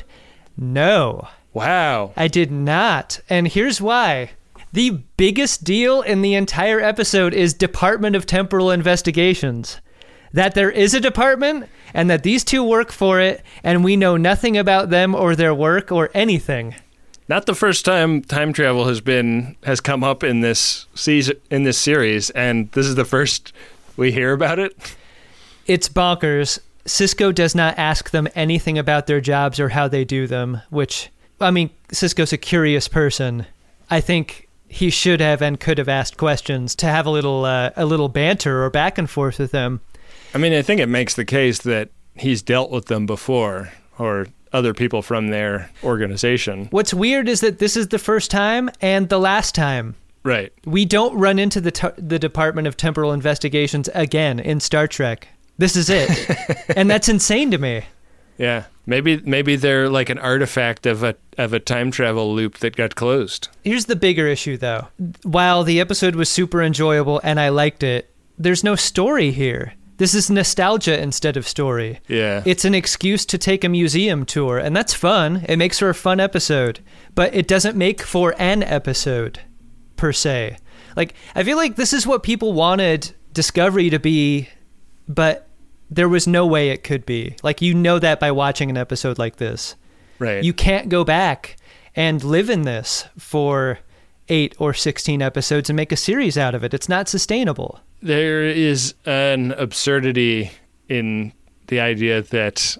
No. Wow. I did not. And here's why. The biggest deal in the entire episode is Department of Temporal Investigations. That there is a department and that these 2 work for it, and we know nothing about them or their work or anything. Not the first time time travel has come up in this season, in this series, and this is the first we hear about it. It's bonkers. Sisko does not ask them anything about their jobs or how they do them, which, I mean, Sisko's a curious person. I think he should have and could have asked questions to have a little banter or back and forth with them. I mean, I think it makes the case that he's dealt with them before, or other people from their organization. What's weird is that this is the first time and the last time. Right. We don't run into the Department of Temporal Investigations again in Star Trek. This is it. And that's insane to me. Yeah. Maybe they're like an artifact of a time travel loop that got closed. Here's the bigger issue, though. While the episode was super enjoyable and I liked it, there's no story here. This is nostalgia instead of story. Yeah. It's an excuse to take a museum tour, and that's fun. It makes for a fun episode, but it doesn't make for an episode, per se. Like, I feel like this is what people wanted Discovery to be, but there was no way it could be. Like, you know that by watching an episode like this. Right. You can't go back and live in this for 8 or 16 episodes and make a series out of it. It's not sustainable. There is an absurdity in the idea that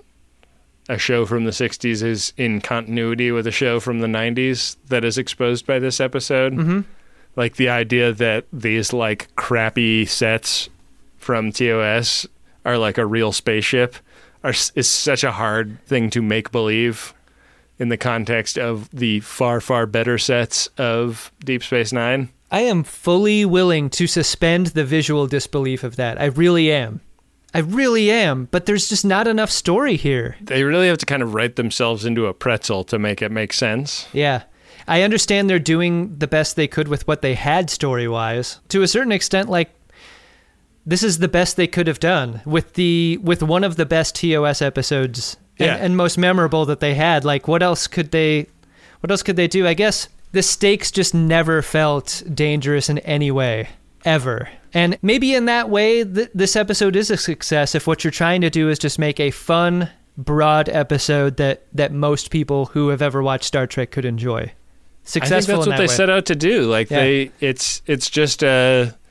a show from the 60s is in continuity with a show from the 90s that is exposed by this episode. Mm-hmm. Like the idea that these like crappy sets from TOS are like a real spaceship is such a hard thing to make believe in the context of the far, far better sets of Deep Space Nine. I am fully willing to suspend the visual disbelief of that. I really am. But there's just not enough story here. They really have to kind of write themselves into a pretzel to make it make sense. Yeah. I understand they're doing the best they could with what they had story-wise. To a certain extent, like, this is the best they could have done with one of the best TOS episodes and most memorable that they had. Like, what else could they do? I guess the stakes just never felt dangerous in any way, ever. And maybe in that way, this episode is a success if what you're trying to do is just make a fun, broad episode that most people who have ever watched Star Trek could enjoy. Successful. I think that's what they set out to do. Like it's just a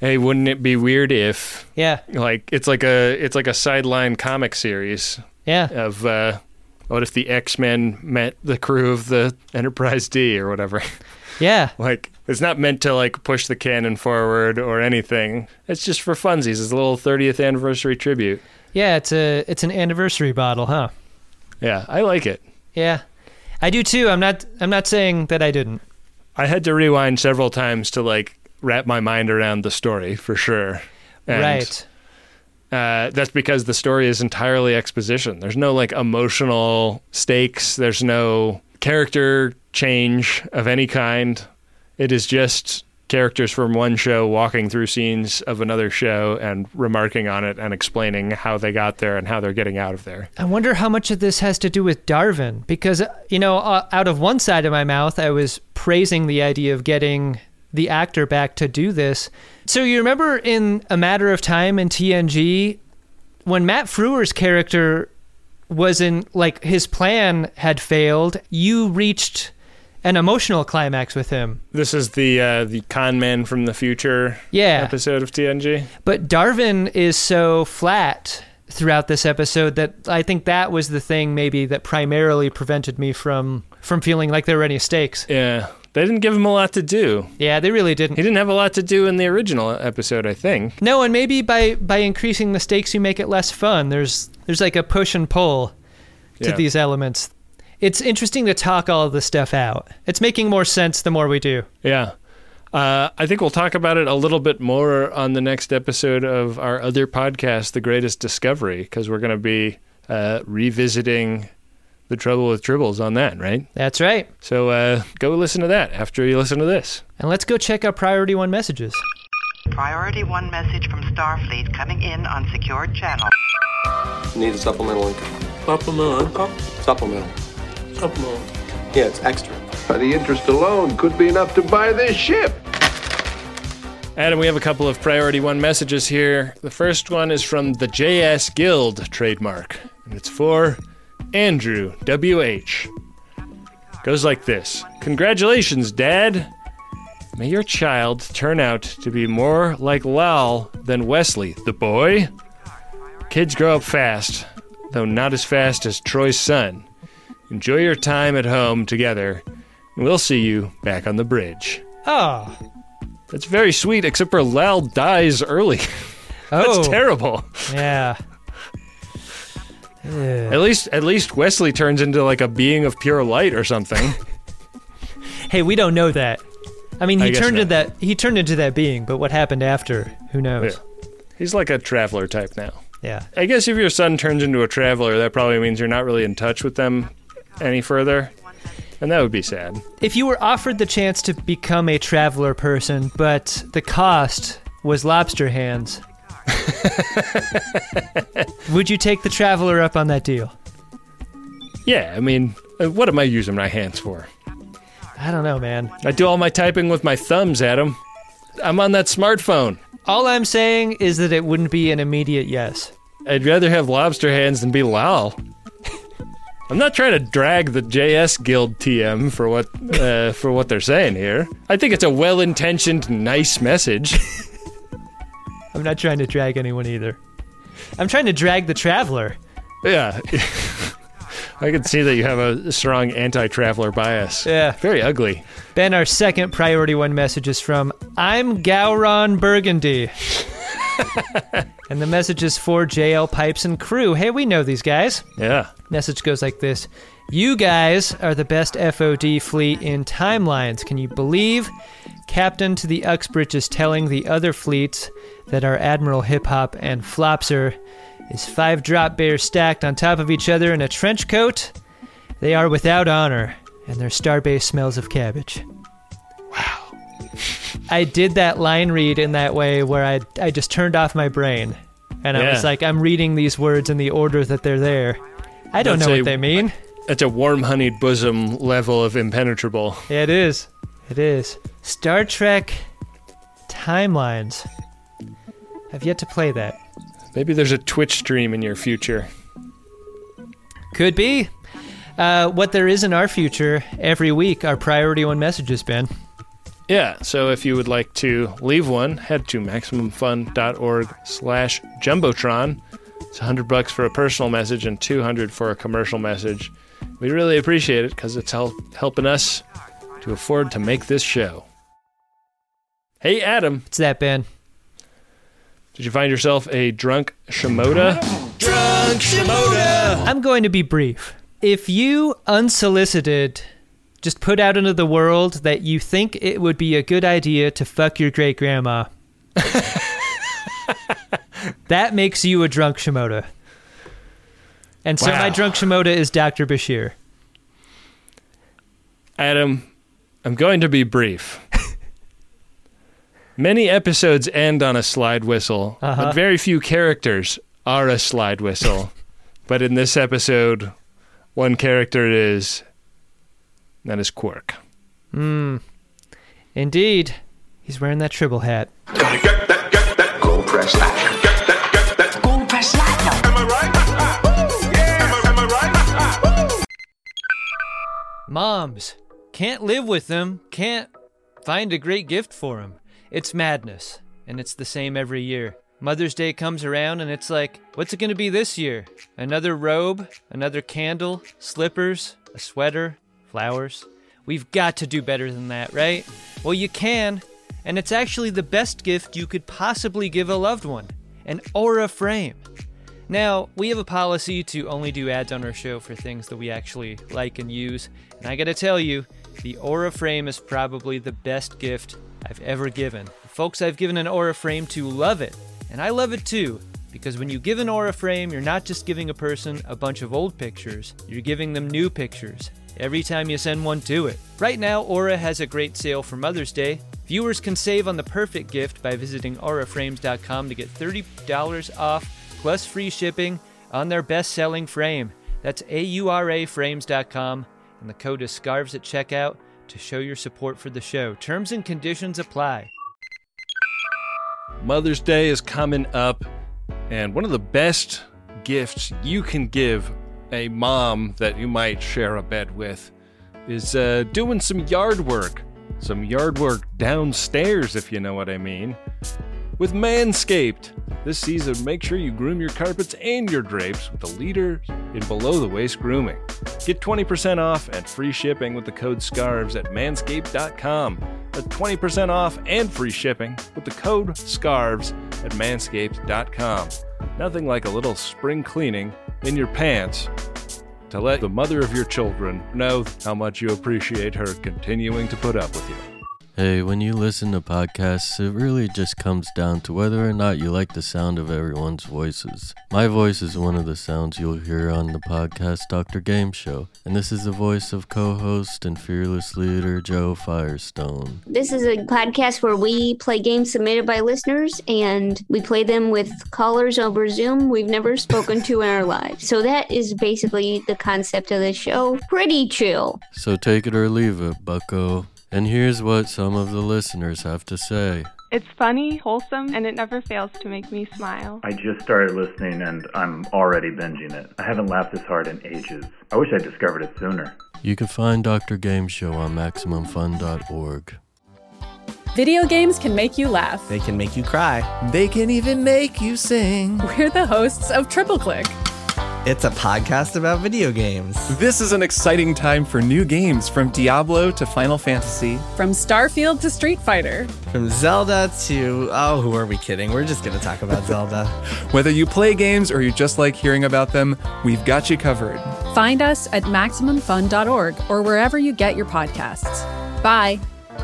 hey, wouldn't it be weird if? Yeah. Like it's like a sideline comic series. Yeah. Of what if the X-Men met the crew of the Enterprise D or whatever? Yeah. Like, it's not meant to, like, push the canon forward or anything. It's just for funsies. It's a little 30th anniversary tribute. Yeah, it's an anniversary bottle, huh? Yeah, I like it. Yeah. I do too. I'm not saying that I didn't. I had to rewind several times to, like, wrap my mind around the story, for sure. And right. That's because the story is entirely exposition. There's no, like, emotional stakes. There's no character change of any kind. It is just characters from one show walking through scenes of another show and remarking on it and explaining how they got there and how they're getting out of there. I wonder how much of this has to do with Darvin, because, out of one side of my mouth, I was praising the idea of getting the actor back to do this. So you remember in A Matter of Time in TNG, when Matt Frewer's character wasn't, like, his plan had failed, you reached an emotional climax with him. This is the con man from the future episode of TNG. But Darvin is so flat throughout this episode that I think that was the thing maybe that primarily prevented me from feeling like there were any stakes. Yeah. They didn't give him a lot to do. Yeah, they really didn't. He didn't have a lot to do in the original episode, I think. No, and maybe by increasing the stakes, you make it less fun. There's like a push and pull to these elements. It's interesting to talk all of this stuff out. It's making more sense the more we do. Yeah. I think we'll talk about it a little bit more on the next episode of our other podcast, The Greatest Discovery, because we're going to be revisiting The Trouble with Tribbles on that, right? That's right. So go listen to that after you listen to this. And let's go check out Priority 1 messages. Priority 1 message from Starfleet coming in on secured channel. Need a supplemental income. Supplemental income? Supplemental. Supplemental. Yeah, it's extra. The interest alone could be enough to buy this ship. Adam, we have a couple of Priority 1 messages here. The first one is from the JS Guild trademark, and it's for Andrew WH. Goes like this. Congratulations, Dad. May your child turn out to be more like Lal than Wesley, the boy. Kids grow up fast, though not as fast as Troy's son. Enjoy your time at home together, and we'll see you back on the bridge. Oh. That's very sweet, except for Lal dies early. That's terrible. Yeah. At least Wesley turns into like a being of pure light or something. Hey, we don't know that. I mean, he turned into that being, but what happened after? Who knows? Yeah. He's like a traveler type now. Yeah. I guess if your son turns into a traveler, that probably means you're not really in touch with them any further. And that would be sad. If you were offered the chance to become a traveler person, but the cost was lobster hands, would you take the traveler up on that deal? Yeah, I mean, what am I using my hands for? I don't know, man. I do all my typing with my thumbs, Adam. I'm on that smartphone. All I'm saying is that it wouldn't be an immediate yes. I'd rather have lobster hands than be Lal. I'm not trying to drag the JS Guild TM for what they're saying here. I think it's a well-intentioned, nice message. I'm not trying to drag anyone either. I'm trying to drag the traveler. Yeah. I can see that you have a strong anti-traveler bias. Yeah. Very ugly. Ben, our second Priority 1 message is from I'm Gowron Burgundy. And the message is for JL Pipes and crew. Hey, we know these guys. Yeah. Message goes like this. You guys are the best FOD fleet in timelines. Can you believe Captain to the Uxbridge is telling the other fleets that our Admiral Hip Hop and Flopser is 5 drop bears stacked on top of each other in a trench coat? They are without honor, and their starbase smells of cabbage. Wow. I did that line read in that way where I just turned off my brain. And I was like, I'm reading these words in the order that they're there. I don't know what they mean. It's a warm-honeyed bosom level of impenetrable. Yeah, it is. It is. Star Trek Timelines. I've yet to play that. Maybe there's a Twitch stream in your future. Could be. What there is in our future, every week, our Priority 1 messages, Ben. Yeah, so if you would like to leave one, head to MaximumFun.org/Jumbotron. It's $100 for a personal message and $200 for a commercial message. We really appreciate it because it's helping us to afford to make this show. Hey, Adam. What's that, Ben? Did you find yourself a drunk Shimoda? Drunk Shimoda! I'm going to be brief. If you, unsolicited, just put out into the world that you think it would be a good idea to fuck your great-grandma, that makes you a drunk Shimoda. And so my drunk Shimoda is Dr. Bashir. Adam, I'm going to be brief. Many episodes end on a slide whistle, but very few characters are a slide whistle. But in this episode, one character is... that is Quark. Indeed. He's wearing that Tribble hat. Get that. Gold press that. Get that. Gold press platinum. Am I right? Am I right? Moms. Can't live with them. Can't find a great gift for them. It's madness. And it's the same every year. Mother's Day comes around and it's like, what's it going to be this year? Another robe? Another candle? Slippers? A sweater? Flowers? We've got to do better than that, right? Well, you can. And it's actually the best gift you could possibly give a loved one. An Aura frame. Now, we have a policy to only do ads on our show for things that we actually like and use. And I gotta tell you, the Aura frame is probably the best gift I've ever given. The folks I've given an Aura frame to love it. And I love it too. Because when you give an Aura frame, you're not just giving a person a bunch of old pictures. You're giving them new pictures every time you send one to it. Right now, Aura has a great sale for Mother's Day. Viewers can save on the perfect gift by visiting auraframes.com to get $30 off plus free shipping on their best-selling frame. That's auraframes.com, and the code is SCARVES at checkout to show your support for the show. Terms and conditions apply. Mother's Day is coming up, and one of the best gifts you can give a mom that you might share a bed with is doing some yard work. Some yard work downstairs, if you know what I mean. With Manscaped. This season, make sure you groom your carpets and your drapes with the leader in below-the-waist grooming. Get 20% off and free shipping with the code SCARVES at manscaped.com. That's 20% off and free shipping with the code SCARVES at manscaped.com. Nothing like a little spring cleaning in your pants to let the mother of your children know how much you appreciate her continuing to put up with you. Hey, when you listen to podcasts, it really just comes down to whether or not you like the sound of everyone's voices. My voice is one of the sounds you'll hear on the podcast Dr. Game Show, and this is the voice of co-host and fearless leader Joe Firestone. This is a podcast where we play games submitted by listeners, and we play them with callers over Zoom we've never spoken to in our lives. So that is basically the concept of the show. Pretty chill. So take it or leave it, bucko. And here's what some of the listeners have to say. It's funny, wholesome, and it never fails to make me smile. I just started listening and I'm already binging it. I haven't laughed this hard in ages. I wish I discovered it sooner. You can find Dr. Game Show on MaximumFun.org. Video games can make you laugh. They can make you cry. They can even make you sing. We're the hosts of Triple Click. It's a podcast about video games. This is an exciting time for new games, from Diablo to Final Fantasy. From Starfield to Street Fighter. From Zelda to... oh, who are we kidding? We're just going to talk about Zelda. Whether you play games or you just like hearing about them, we've got you covered. Find us at MaximumFun.org or wherever you get your podcasts. Bye.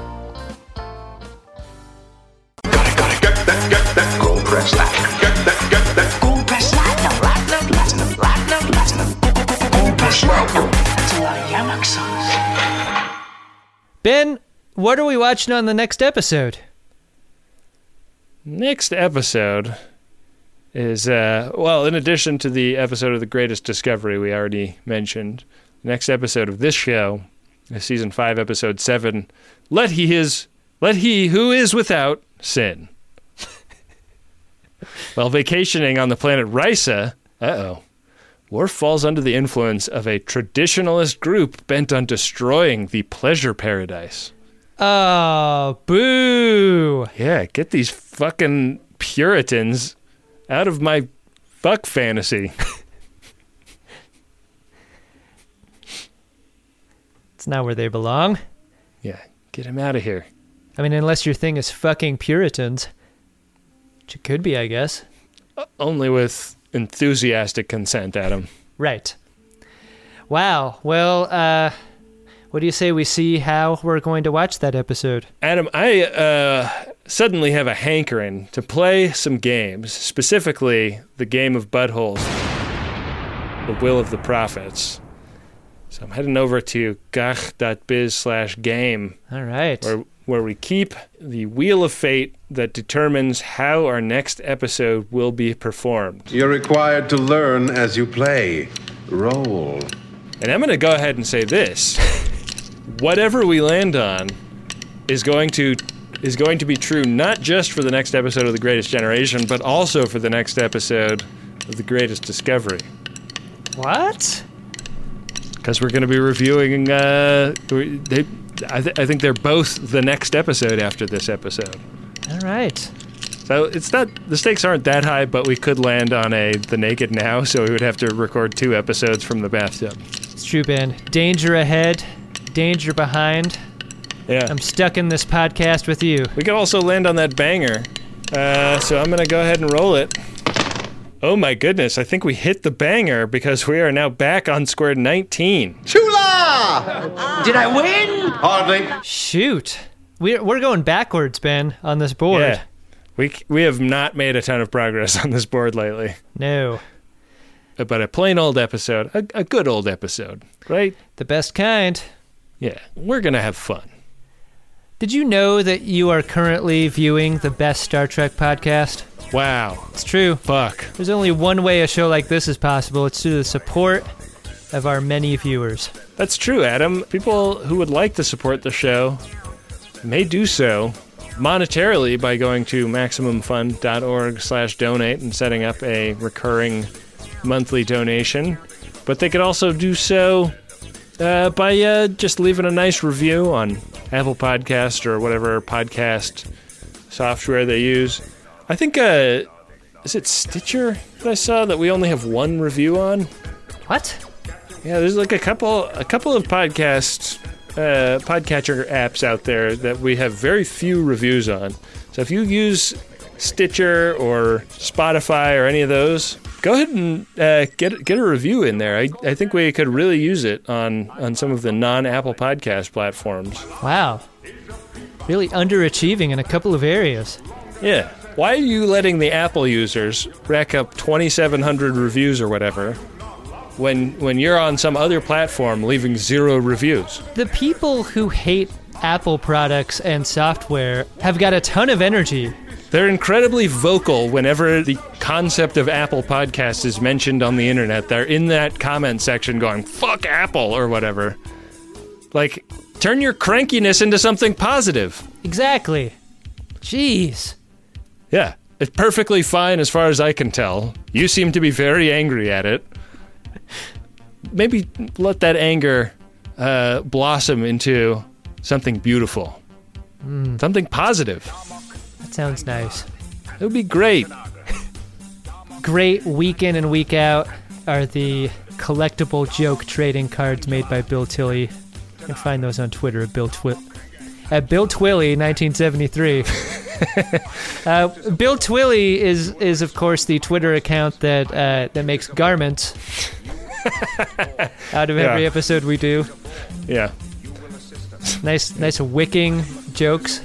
Get that. Gold press that. Get that. Gold press platinum. That's a lot of Yamak songs. Ben, what are we watching on the next episode? Next episode is, in addition to the episode of The Greatest Discovery we already mentioned, the next episode of this show is Season 5, Episode 7, Let He Who Is Without Sin. While vacationing on the planet Risa, Worf falls under the influence of a traditionalist group bent on destroying the pleasure paradise. Oh, boo. Yeah, get these fucking Puritans out of my fuck fantasy. It's not where they belong. Yeah, get him out of here. I mean, unless your thing is fucking Puritans. Which it could be, I guess. Only with enthusiastic consent, Adam. Right. Wow. Well, what do you say we see how we're going to watch that episode? Adam, I suddenly have a hankering to play some games, specifically the game of buttholes, The Will of the Prophets. So I'm heading over to gach.biz/game. All right. Where we keep the wheel of fate that determines how our next episode will be performed. You're required to learn as you play. Roll. And I'm going to go ahead and say this. Whatever we land on is going to be true not just for the next episode of The Greatest Generation, but also for the next episode of The Greatest Discovery. What? Because we're going to be reviewing... I think they're both the next episode after this episode. All right. So it's not, the stakes aren't that high, but we could land on The Naked Now, so we would have to record 2 episodes from the bathtub. It's true, Ben. Danger ahead, danger behind. Yeah. I'm stuck in this podcast with you. We could also land on that banger. So I'm going to go ahead and roll it. Oh my goodness, I think we hit the banger because we are now back on square 19. Chula! Did I win? Hardly. Shoot. We're going backwards, Ben, on this board. Yeah. We have not made a ton of progress on this board lately. No. But a plain old episode, a good old episode, right? The best kind. Yeah, we're going to have fun. Did you know that you are currently viewing the best Star Trek podcast? Wow. It's true. Fuck. There's only one way a show like this is possible. It's through the support of our many viewers. That's true, Adam. People who would like to support the show may do so monetarily by going to MaximumFun.org/donate and setting up a recurring monthly donation. But they could also do so by just leaving a nice review on Apple Podcast or whatever podcast software they use. I think, is it Stitcher that I saw that we only have 1 review on? What? Yeah, there's like a couple of podcatcher apps out there that we have very few reviews on. So if you use Stitcher or Spotify or any of those, go ahead and get a review in there. I think we could really use it on some of the non-Apple podcast platforms. Wow. Really underachieving in a couple of areas. Yeah. Why are you letting the Apple users rack up 2,700 reviews or whatever when you're on some other platform leaving 0 reviews? The people who hate Apple products and software have got a ton of energy. They're incredibly vocal whenever the concept of Apple Podcasts is mentioned on the internet. They're in that comment section going, fuck Apple or whatever. Like, turn your crankiness into something positive. Exactly. Jeez. Yeah, it's perfectly fine as far as I can tell. You seem to be very angry at it. Maybe let that anger blossom into something beautiful. Something positive. That sounds nice. It would be great. Great week in and week out are the collectible joke trading cards made by Bill Tilley. You can find those on Twitter at Bill Twilly 1973. Bill Twilly is of course the Twitter account that makes garments out of every episode we do. Yeah. Nice wicking jokes.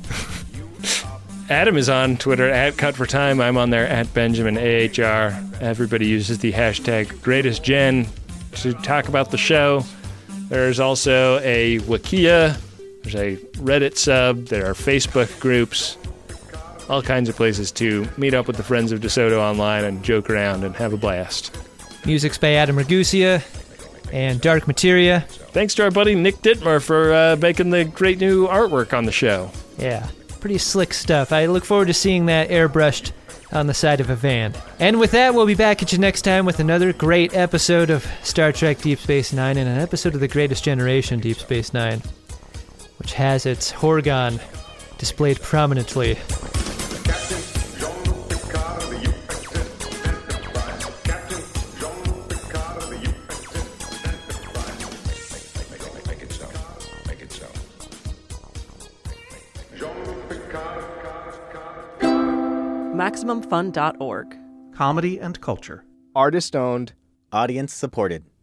Adam is on Twitter at Cut for Time. I'm on there at Benjamin AHR. Everybody uses the hashtag GreatestGen to talk about the show. There's also a Wikia. There's a Reddit sub. There are Facebook groups. All kinds of places to meet up with the friends of DeSoto online and joke around and have a blast. Music's by Adam Ragusia and Dark Materia. Thanks to our buddy Nick Dittmer for making the great new artwork on the show. Yeah, pretty slick stuff. I look forward to seeing that airbrushed on the side of a van. And with that, we'll be back at you next time with another great episode of Star Trek Deep Space Nine and an episode of The Greatest Generation Deep Space Nine, which has its Horgon displayed prominently. MaximumFun.org. Comedy and culture. Artist owned. Audience supported.